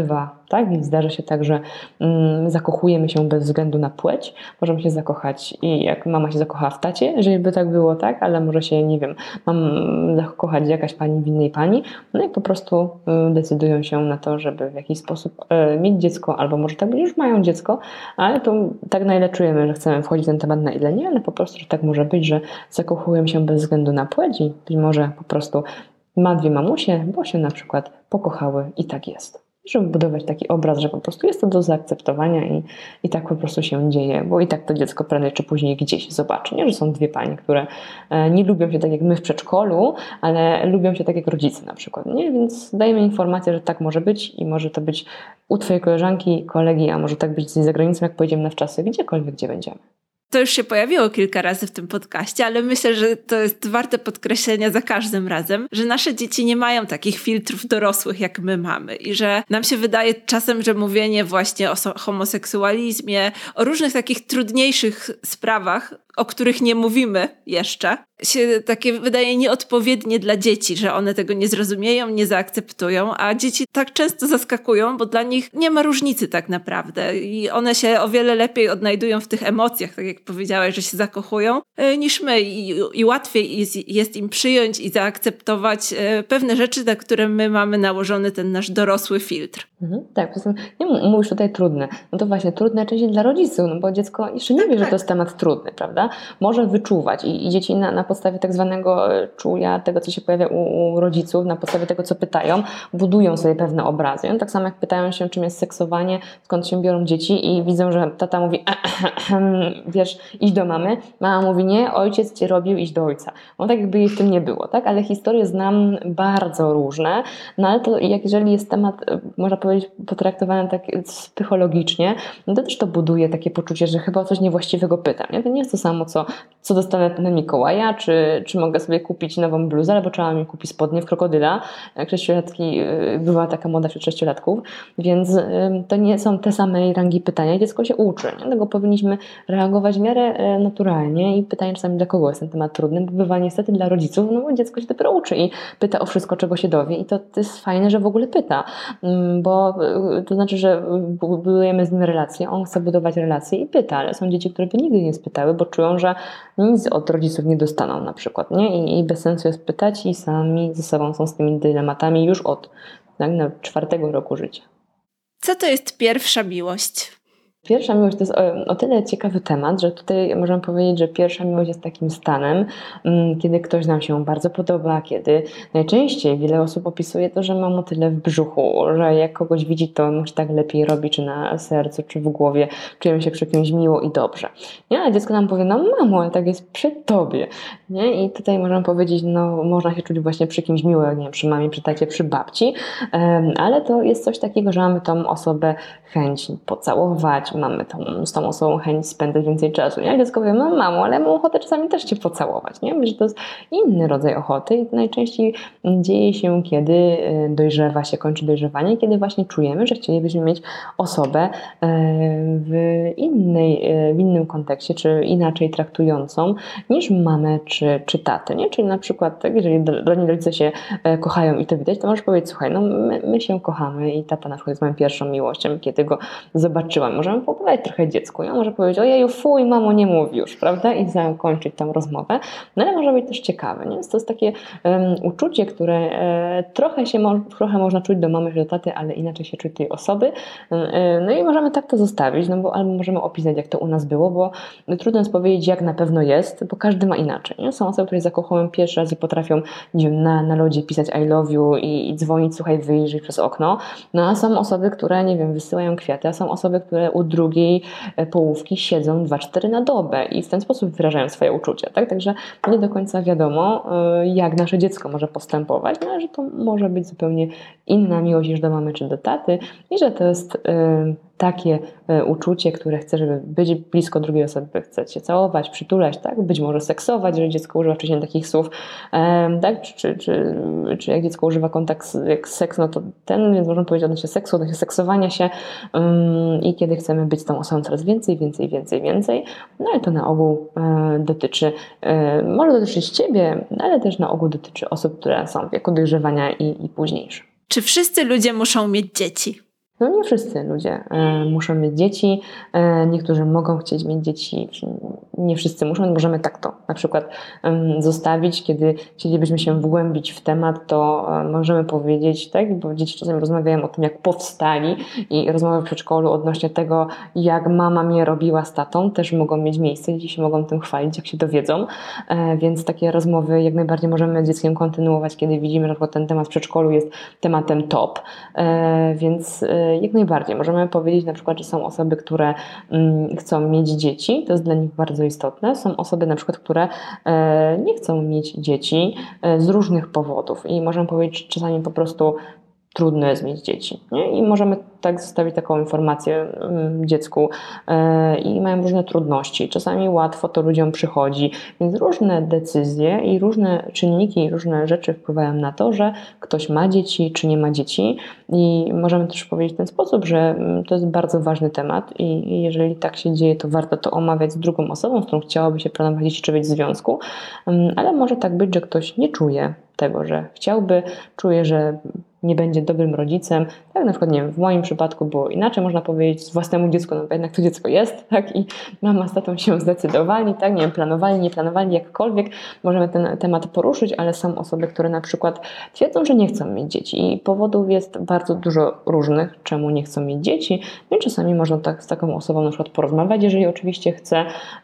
B: tak? Więc zdarza się tak, że zakochujemy się bez względu na płeć. Możemy się zakochać i jak mama się zakochała w tacie, żeby by tak było, tak? Ale może się, nie wiem, mam zakochać jakaś pani w innej pani. No i po prostu decydują się na to, żeby w jakiś sposób mieć dziecko, albo może tak być, już mają dziecko, ale to tak na ile czujemy, że chcemy wchodzić w ten temat, na ile nie, ale po prostu, że tak może być, że zakochują się bez względu na płeć i być może po prostu ma dwie mamusie, bo się na przykład pokochały i tak jest. Żeby budować taki obraz, że po prostu jest to do zaakceptowania i tak po prostu się dzieje, bo i tak to dziecko prędzej czy później gdzieś zobaczy, nie? Że są dwie panie, które nie lubią się tak jak my w przedszkolu, ale lubią się tak jak rodzice na przykład, nie? Więc dajemy informację, że tak może być i może to być u twojej koleżanki, kolegi, a może tak być gdzieś za granicą, jak pojedziemy na wczasy, gdziekolwiek, gdzie będziemy.
A: To już się pojawiło kilka razy w tym podcaście, ale myślę, że to jest warte podkreślenia za każdym razem, że nasze dzieci nie mają takich filtrów dorosłych, jak my mamy i że nam się wydaje czasem, że mówienie właśnie o homoseksualizmie, o różnych takich trudniejszych sprawach, o których nie mówimy jeszcze, się takie wydaje nieodpowiednie dla dzieci, że one tego nie zrozumieją, nie zaakceptują, a dzieci tak często zaskakują, bo dla nich nie ma różnicy tak naprawdę i one się o wiele lepiej odnajdują w tych emocjach, tak jak powiedziałaś, że się zakochują, niż my i łatwiej jest im przyjąć i zaakceptować pewne rzeczy, na które my mamy nałożony ten nasz dorosły filtr.
B: Tak, poza tym nie mówisz tutaj trudne. No to właśnie trudne częściej dla rodziców, no bo dziecko jeszcze nie wie, że to jest temat trudny, prawda? Może wyczuwać i dzieci na podstawie tak zwanego czuja, tego co się pojawia u rodziców, na podstawie tego co pytają, budują sobie pewne obrazy. No, tak samo jak pytają się, czym jest seksowanie, skąd się biorą dzieci i widzą, że tata mówi wiesz, idź do mamy, mama mówi nie, ojciec cię robił, idź do ojca. No tak jakby jej w tym nie było, tak? Ale historie znam bardzo różne, no ale to jeżeli jest temat, można powiedzieć, potraktowany tak psychologicznie, no to też to buduje takie poczucie, że chyba o coś niewłaściwego pytam. Nie? To nie jest to samo, co dostanę na Mikołaja, czy mogę sobie kupić nową bluzę, albo trzeba mi kupić spodnie w krokodyla. Sześciolatki, była taka moda wśród sześciolatków, więc to nie są te same rangi pytania. Dziecko się uczy. Nie? Dlatego powinniśmy reagować w miarę naturalnie i pytanie czasami dla kogo jest ten temat trudny, bo bywa niestety dla rodziców, no bo dziecko się dopiero uczy i pyta o wszystko, czego się dowie i to jest fajne, że w ogóle pyta, bo to znaczy, że budujemy z nim relacje, on chce budować relacje i pyta, ale są dzieci, które by nigdy nie spytały, bo czują, że nic od rodziców nie dostaną na przykład, nie? I bez sensu jest pytać i sami ze sobą są z tymi dylematami już od na 4. roku życia.
A: Co to jest pierwsza miłość?
B: Pierwsza miłość to jest o tyle ciekawy temat, że tutaj możemy powiedzieć, że pierwsza miłość jest takim stanem, kiedy ktoś nam się bardzo podoba, kiedy najczęściej wiele osób opisuje to, że ma motyle w brzuchu, że jak kogoś widzi, to mu się tak lepiej robi, czy na sercu, czy w głowie, czujemy się przy kimś miło i dobrze. Nie? A dziecko nam powie, no mamo, ale tak jest przy tobie. Nie? I tutaj możemy powiedzieć, no można się czuć właśnie przy kimś miło, nie wiem, przy mamie, przy tacie, przy babci, ale to jest coś takiego, że mamy tą osobę chęć pocałować, mamy z tą osobą chęć spędzać więcej czasu. Nie? Dziecko powie, no mamo, ale mam ochotę czasami też cię pocałować. Nie? Myślę, że to jest inny rodzaj ochoty i to najczęściej dzieje się, kiedy dojrzewa się, kończy dojrzewanie, kiedy właśnie czujemy, że chcielibyśmy mieć osobę w innym kontekście, czy inaczej traktującą niż mamę czy tatę. Nie? Czyli na przykład, tak, jeżeli dla niej rodzice się kochają i to widać, to możesz powiedzieć, słuchaj, no my się kochamy i tata na przykład jest moją pierwszą miłością, kiedy go zobaczyłam. Możemy opowiadać trochę dziecku. Ja może powiedzieć, ojeju, fuj, mamo, nie mów już, prawda? I zakończyć tam rozmowę. No ale może być też ciekawe, nie? Więc to jest takie uczucie, które trochę można czuć do mamy czy do taty, ale inaczej się czuje tej osoby. No i możemy tak to zostawić, no bo albo możemy opisać, jak to u nas było, bo trudno jest powiedzieć, jak na pewno jest, bo każdy ma inaczej, nie? Są osoby, które zakochują pierwszy raz i potrafią, nie wiem, na lodzie pisać I love you i dzwonić, słuchaj, wyjrzyj przez okno. No a są osoby, które, nie wiem, wysyłają kwiaty, a są osoby, które u drugiej połówki siedzą 2-4 na dobę i w ten sposób wyrażają swoje uczucia, tak? Także nie do końca wiadomo, jak nasze dziecko może postępować, no, ale że to może być zupełnie inna miłość niż do mamy czy do taty i że to jest takie uczucie, które chce, żeby być blisko drugiej osoby, chce się całować, przytulać, tak? Być może seksować, jeżeli dziecko używa wcześniej takich słów, tak? Czy jak dziecko używa kontakt jak seks, no to więc można powiedzieć odnośnie seksu, odnośnie seksowania się i kiedy chcemy być z tą osobą coraz więcej, no ale to na ogół może dotyczyć Ciebie, ale też na ogół dotyczy osób, które są w wieku dojrzewania i późniejsze.
A: Czy wszyscy ludzie muszą mieć dzieci?
B: No nie wszyscy ludzie muszą mieć dzieci, niektórzy mogą chcieć mieć dzieci, nie wszyscy muszą, możemy tak to na przykład zostawić, kiedy chcielibyśmy się wgłębić w temat, to możemy powiedzieć, tak, bo dzieci czasami rozmawiają o tym, jak powstali i rozmowy w przedszkolu odnośnie tego, jak mama mnie robiła z tatą, też mogą mieć miejsce, dzieci się mogą tym chwalić, jak się dowiedzą, więc takie rozmowy jak najbardziej możemy z dzieckiem kontynuować, kiedy widzimy, że ten temat w przedszkolu jest tematem top, więc jak najbardziej możemy powiedzieć na przykład, że są osoby, które chcą mieć dzieci, to jest dla nich bardzo istotne. Są osoby na przykład, które nie chcą mieć dzieci z różnych powodów i możemy powiedzieć, że czasami po prostu trudno jest mieć dzieci. Nie? I możemy tak zostawić taką informację dziecku i mają różne trudności. Czasami łatwo to ludziom przychodzi, więc różne decyzje i różne czynniki i różne rzeczy wpływają na to, że ktoś ma dzieci czy nie ma dzieci i możemy też powiedzieć w ten sposób, że to jest bardzo ważny temat i jeżeli tak się dzieje, to warto to omawiać z drugą osobą, z którą chciałoby się planować dzieci czy być w związku, ale może tak być, że ktoś nie czuje tego, że chciałby, czuje, że nie będzie dobrym rodzicem. Tak na przykład, nie wiem, w moim przypadku było inaczej, można powiedzieć własnemu dziecku, no jednak to dziecko jest, tak, i mama z tatą się zdecydowali, tak, nie wiem, planowali, nie planowali, jakkolwiek możemy ten temat poruszyć, ale są osoby, które na przykład twierdzą, że nie chcą mieć dzieci i powodów jest bardzo dużo różnych, czemu nie chcą mieć dzieci, no i czasami można tak z taką osobą na przykład porozmawiać, jeżeli oczywiście chce,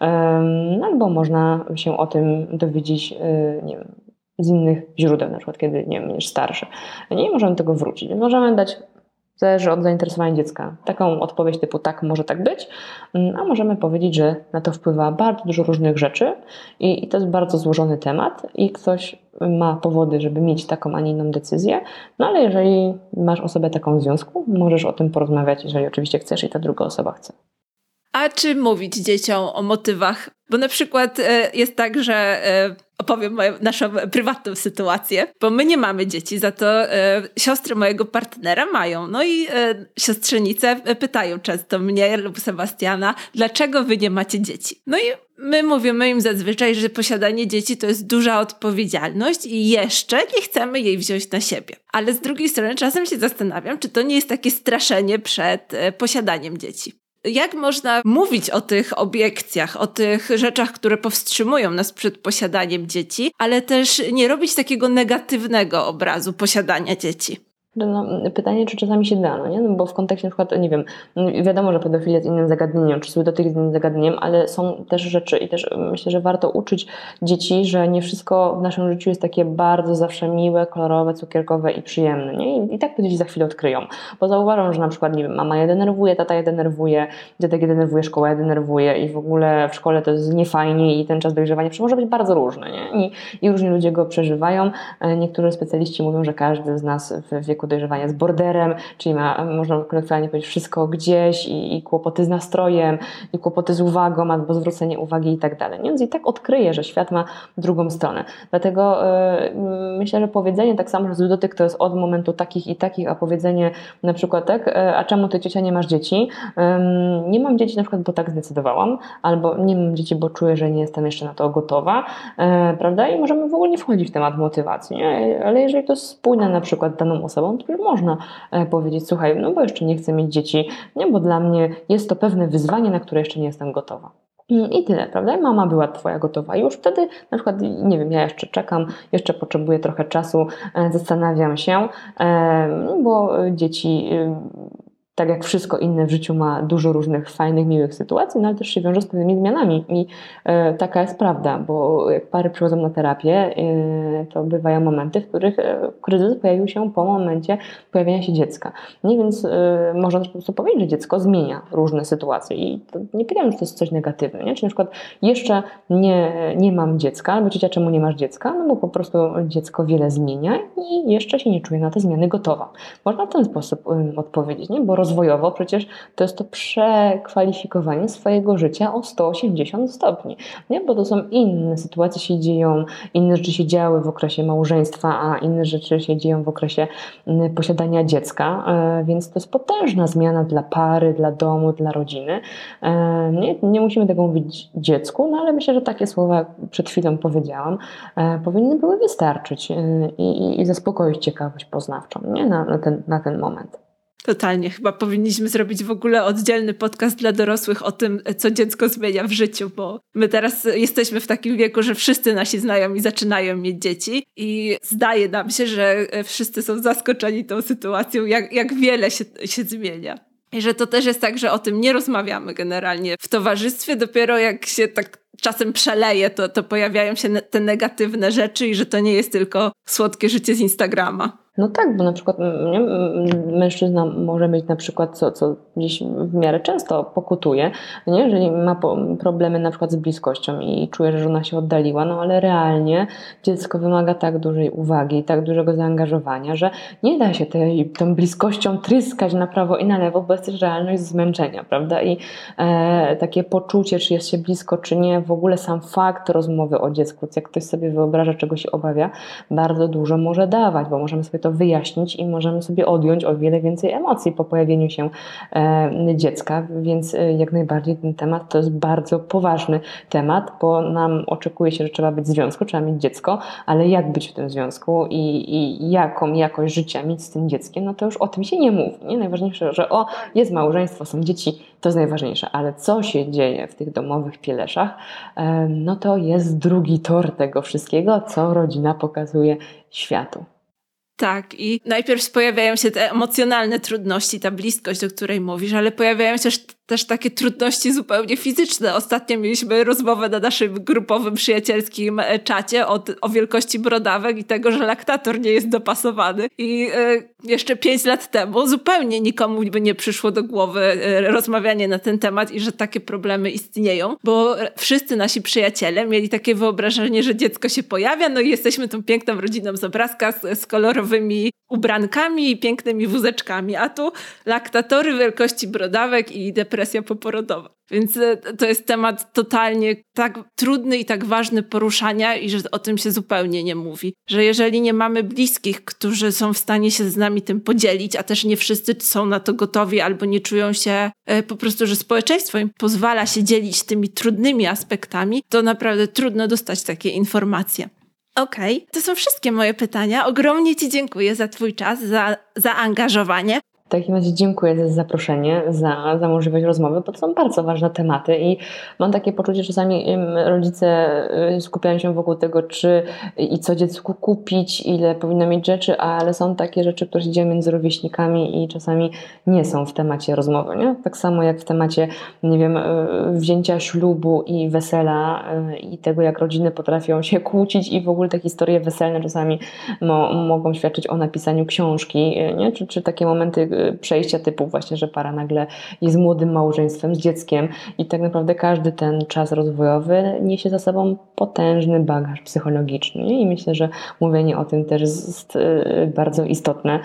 B: albo można się o tym dowiedzieć, nie wiem, z innych źródeł, na przykład kiedy, nie wiem, będziesz starszy. Nie możemy tego wrócić. Możemy dać, zależy od zainteresowania dziecka, taką odpowiedź typu tak, może tak być, a możemy powiedzieć, że na to wpływa bardzo dużo różnych rzeczy i to jest bardzo złożony temat i ktoś ma powody, żeby mieć taką, a nie inną decyzję, no ale jeżeli masz osobę taką w związku, możesz o tym porozmawiać, jeżeli oczywiście chcesz i ta druga osoba chce.
A: A czy mówić dzieciom o motywach? Bo na przykład jest tak, że opowiem naszą prywatną sytuację, bo my nie mamy dzieci, za to siostry mojego partnera mają. No i siostrzenice pytają często mnie lub Sebastiana, dlaczego wy nie macie dzieci? No i my mówimy im zazwyczaj, że posiadanie dzieci to jest duża odpowiedzialność i jeszcze nie chcemy jej wziąć na siebie. Ale z drugiej strony czasem się zastanawiam, czy to nie jest takie straszenie przed posiadaniem dzieci. Jak można mówić o tych obiekcjach, o tych rzeczach, które powstrzymują nas przed posiadaniem dzieci, ale też nie robić takiego negatywnego obrazu posiadania dzieci?
B: No, pytanie, czy czasami się da, no nie? No bo w kontekście na przykład, nie wiem, wiadomo, że pedofilia jest innym zagadnieniem, czy złodotyk jest innym zagadnieniem, ale są też rzeczy i też myślę, że warto uczyć dzieci, że nie wszystko w naszym życiu jest takie bardzo zawsze miłe, kolorowe, cukierkowe i przyjemne, nie? I tak to dzieci za chwilę odkryją, bo zauważą, że na przykład, nie wiem, mama je denerwuje, tata je denerwuje, dziadek je denerwuje, szkoła je denerwuje i w ogóle w szkole to jest niefajnie i ten czas dojrzewania może być bardzo różny, nie? I różni ludzie go przeżywają. Niektórzy specjaliści mówią, że każdy z nas w wieku dojrzewania z borderem, czyli ma, można kolokwialnie powiedzieć, wszystko gdzieś i kłopoty z nastrojem, i kłopoty z uwagą, albo zwrócenie uwagi i tak dalej. Więc i tak odkryje, że świat ma drugą stronę. Dlatego myślę, że powiedzenie tak samo, że złodotyk to jest od momentu takich i takich, a powiedzenie na przykład tak, a czemu ty, ciocia, nie masz dzieci? Nie mam dzieci na przykład, bo tak zdecydowałam, albo nie mam dzieci, bo czuję, że nie jestem jeszcze na to gotowa, prawda? I możemy w ogóle nie wchodzić w temat motywacji, nie? Ale jeżeli to jest spójne na przykład z daną osobą, to już można powiedzieć, słuchaj, no bo jeszcze nie chcę mieć dzieci, nie, bo dla mnie jest to pewne wyzwanie, na które jeszcze nie jestem gotowa. I tyle, prawda? I mama była twoja gotowa. I już wtedy na przykład, nie wiem, ja jeszcze czekam, jeszcze potrzebuję trochę czasu, zastanawiam się, bo dzieci, tak jak wszystko inne w życiu, ma dużo różnych fajnych, miłych sytuacji, no ale też się wiąże z pewnymi zmianami i taka jest prawda, bo jak pary przychodzą na terapię, to bywają momenty, w których kryzys pojawił się po momencie pojawienia się dziecka. No i więc można po prostu powiedzieć, że dziecko zmienia różne sytuacje i to nie powiedziałam, że to jest coś negatywnego, nie? Czyli na przykład jeszcze nie mam dziecka, albo ciocia, czemu nie masz dziecka? No bo po prostu dziecko wiele zmienia i jeszcze się nie czuję na te zmiany gotowa. Można w ten sposób odpowiedzieć, nie? Bo rozwojowo przecież to jest to przekwalifikowanie swojego życia o 180 stopni, nie? Bo to są inne sytuacje się dzieją, inne rzeczy się działy w okresie małżeństwa, a inne rzeczy się dzieją w okresie posiadania dziecka, więc to jest potężna zmiana dla pary, dla domu, dla rodziny. Nie musimy tego mówić dziecku, no ale myślę, że takie słowa, jak przed chwilą powiedziałam, powinny były wystarczyć i zaspokoić ciekawość poznawczą, nie? Na ten moment.
A: Totalnie. Chyba powinniśmy zrobić w ogóle oddzielny podcast dla dorosłych o tym, co dziecko zmienia w życiu, bo my teraz jesteśmy w takim wieku, że wszyscy nasi znajomi zaczynają mieć dzieci i zdaje nam się, że wszyscy są zaskoczeni tą sytuacją, jak wiele się zmienia. I że to też jest tak, że o tym nie rozmawiamy generalnie w towarzystwie, dopiero jak się tak czasem przeleje, to pojawiają się te negatywne rzeczy i że to nie jest tylko słodkie życie z Instagrama.
B: No tak, bo na przykład mężczyzna może mieć na przykład, co gdzieś w miarę często pokutuje, nie? Jeżeli ma problemy na przykład z bliskością i czuje, że żona się oddaliła, no ale realnie dziecko wymaga tak dużej uwagi i tak dużego zaangażowania, że nie da się tą bliskością tryskać na prawo i na lewo, bo jest też realność zmęczenia, prawda? I takie poczucie, czy jest się blisko, czy nie, w ogóle sam fakt rozmowy o dziecku, jak ktoś sobie wyobraża, czego się obawia, bardzo dużo może dawać, bo możemy sobie to wyjaśnić i możemy sobie odjąć o wiele więcej emocji po pojawieniu się dziecka, więc jak najbardziej ten temat to jest bardzo poważny temat, bo nam oczekuje się, że trzeba być w związku, trzeba mieć dziecko, ale jak być w tym związku i jaką jakość życia mieć z tym dzieckiem, no to już o tym się nie mówi. Nie? Najważniejsze, że jest małżeństwo, są dzieci, to jest najważniejsze, ale co się dzieje w tych domowych pieleszach, no to jest drugi tor tego wszystkiego, co rodzina pokazuje światu.
A: Tak, i najpierw pojawiają się te emocjonalne trudności, ta bliskość, o której mówisz, ale pojawiają się też takie trudności zupełnie fizyczne. Ostatnio mieliśmy rozmowę na naszym grupowym, przyjacielskim czacie o wielkości brodawek i tego, że laktator nie jest dopasowany. I jeszcze 5 lat temu zupełnie nikomu by nie przyszło do głowy rozmawianie na ten temat i że takie problemy istnieją, bo wszyscy nasi przyjaciele mieli takie wyobrażenie, że dziecko się pojawia, no i jesteśmy tą piękną rodziną z obrazka z kolorowymi ubrankami i pięknymi wózeczkami, a tu laktatory wielkości brodawek i depresja poporodowa. Więc to jest temat totalnie tak trudny i tak ważny poruszania i że o tym się zupełnie nie mówi. Że jeżeli nie mamy bliskich, którzy są w stanie się z nami tym podzielić, a też nie wszyscy są na to gotowi albo nie czują się po prostu, że społeczeństwo im pozwala się dzielić tymi trudnymi aspektami, to naprawdę trudno dostać takie informacje. Okej, to są wszystkie moje pytania. Ogromnie Ci dziękuję za Twój czas, za zaangażowanie.
B: W takim razie dziękuję za zaproszenie, za możliwość rozmowy, bo to są bardzo ważne tematy i mam takie poczucie, że czasami rodzice skupiają się wokół tego, czy i co dziecku kupić, ile powinno mieć rzeczy, ale są takie rzeczy, które się dzieją między rówieśnikami i czasami nie są w temacie rozmowy, nie? Tak samo jak w temacie, nie wiem, wzięcia ślubu i wesela i tego, jak rodziny potrafią się kłócić i w ogóle te historie weselne czasami mogą świadczyć o napisaniu książki, nie? Czy takie momenty przejścia typu właśnie, że para nagle jest młodym małżeństwem z dzieckiem i tak naprawdę każdy ten czas rozwojowy niesie za sobą potężny bagaż psychologiczny. I myślę, że mówienie o tym też jest bardzo istotne,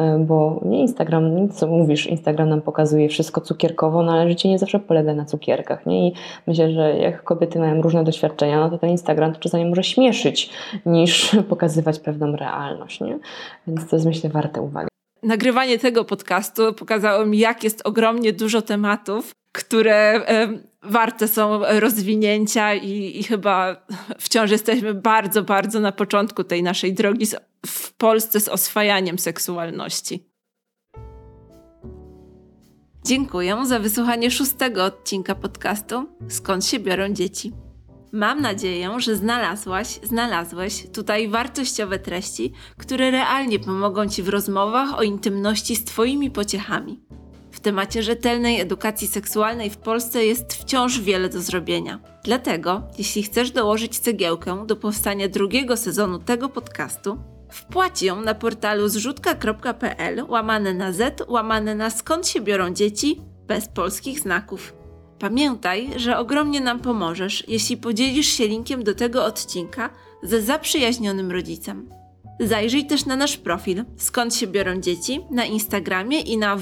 B: bo nie Instagram, co mówisz, Instagram nam pokazuje wszystko cukierkowo, no ale życie nie zawsze polega na cukierkach, nie? I myślę, że jak kobiety mają różne doświadczenia, no to ten Instagram to czasami może śmieszyć niż pokazywać pewną realność, nie? Więc to jest, myślę, warte uwagi.
A: Nagrywanie tego podcastu pokazało mi, jak jest ogromnie dużo tematów, które warte są rozwinięcia i chyba wciąż jesteśmy bardzo, bardzo na początku tej naszej drogi w Polsce z oswajaniem seksualności. Dziękuję za wysłuchanie 6. odcinka podcastu Skąd się biorą dzieci. Mam nadzieję, że znalazłeś tutaj wartościowe treści, które realnie pomogą Ci w rozmowach o intymności z Twoimi pociechami. W temacie rzetelnej edukacji seksualnej w Polsce jest wciąż wiele do zrobienia. Dlatego, jeśli chcesz dołożyć cegiełkę do powstania 2. sezonu tego podcastu, wpłać ją na portalu zrzutka.pl/z/skąd się biorą dzieci bez polskich znaków. Pamiętaj, że ogromnie nam pomożesz, jeśli podzielisz się linkiem do tego odcinka ze zaprzyjaźnionym rodzicem. Zajrzyj też na nasz profil Skąd się biorą dzieci na Instagramie i na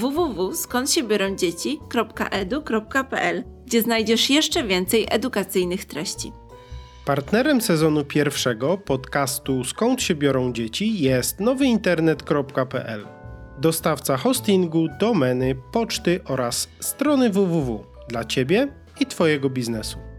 A: www.skądsiebiorondzieci.edu.pl, gdzie znajdziesz jeszcze więcej edukacyjnych treści.
C: Partnerem sezonu 1 podcastu Skąd się biorą dzieci jest nowyinternet.pl, dostawca hostingu, domeny, poczty oraz strony www dla Ciebie i Twojego biznesu.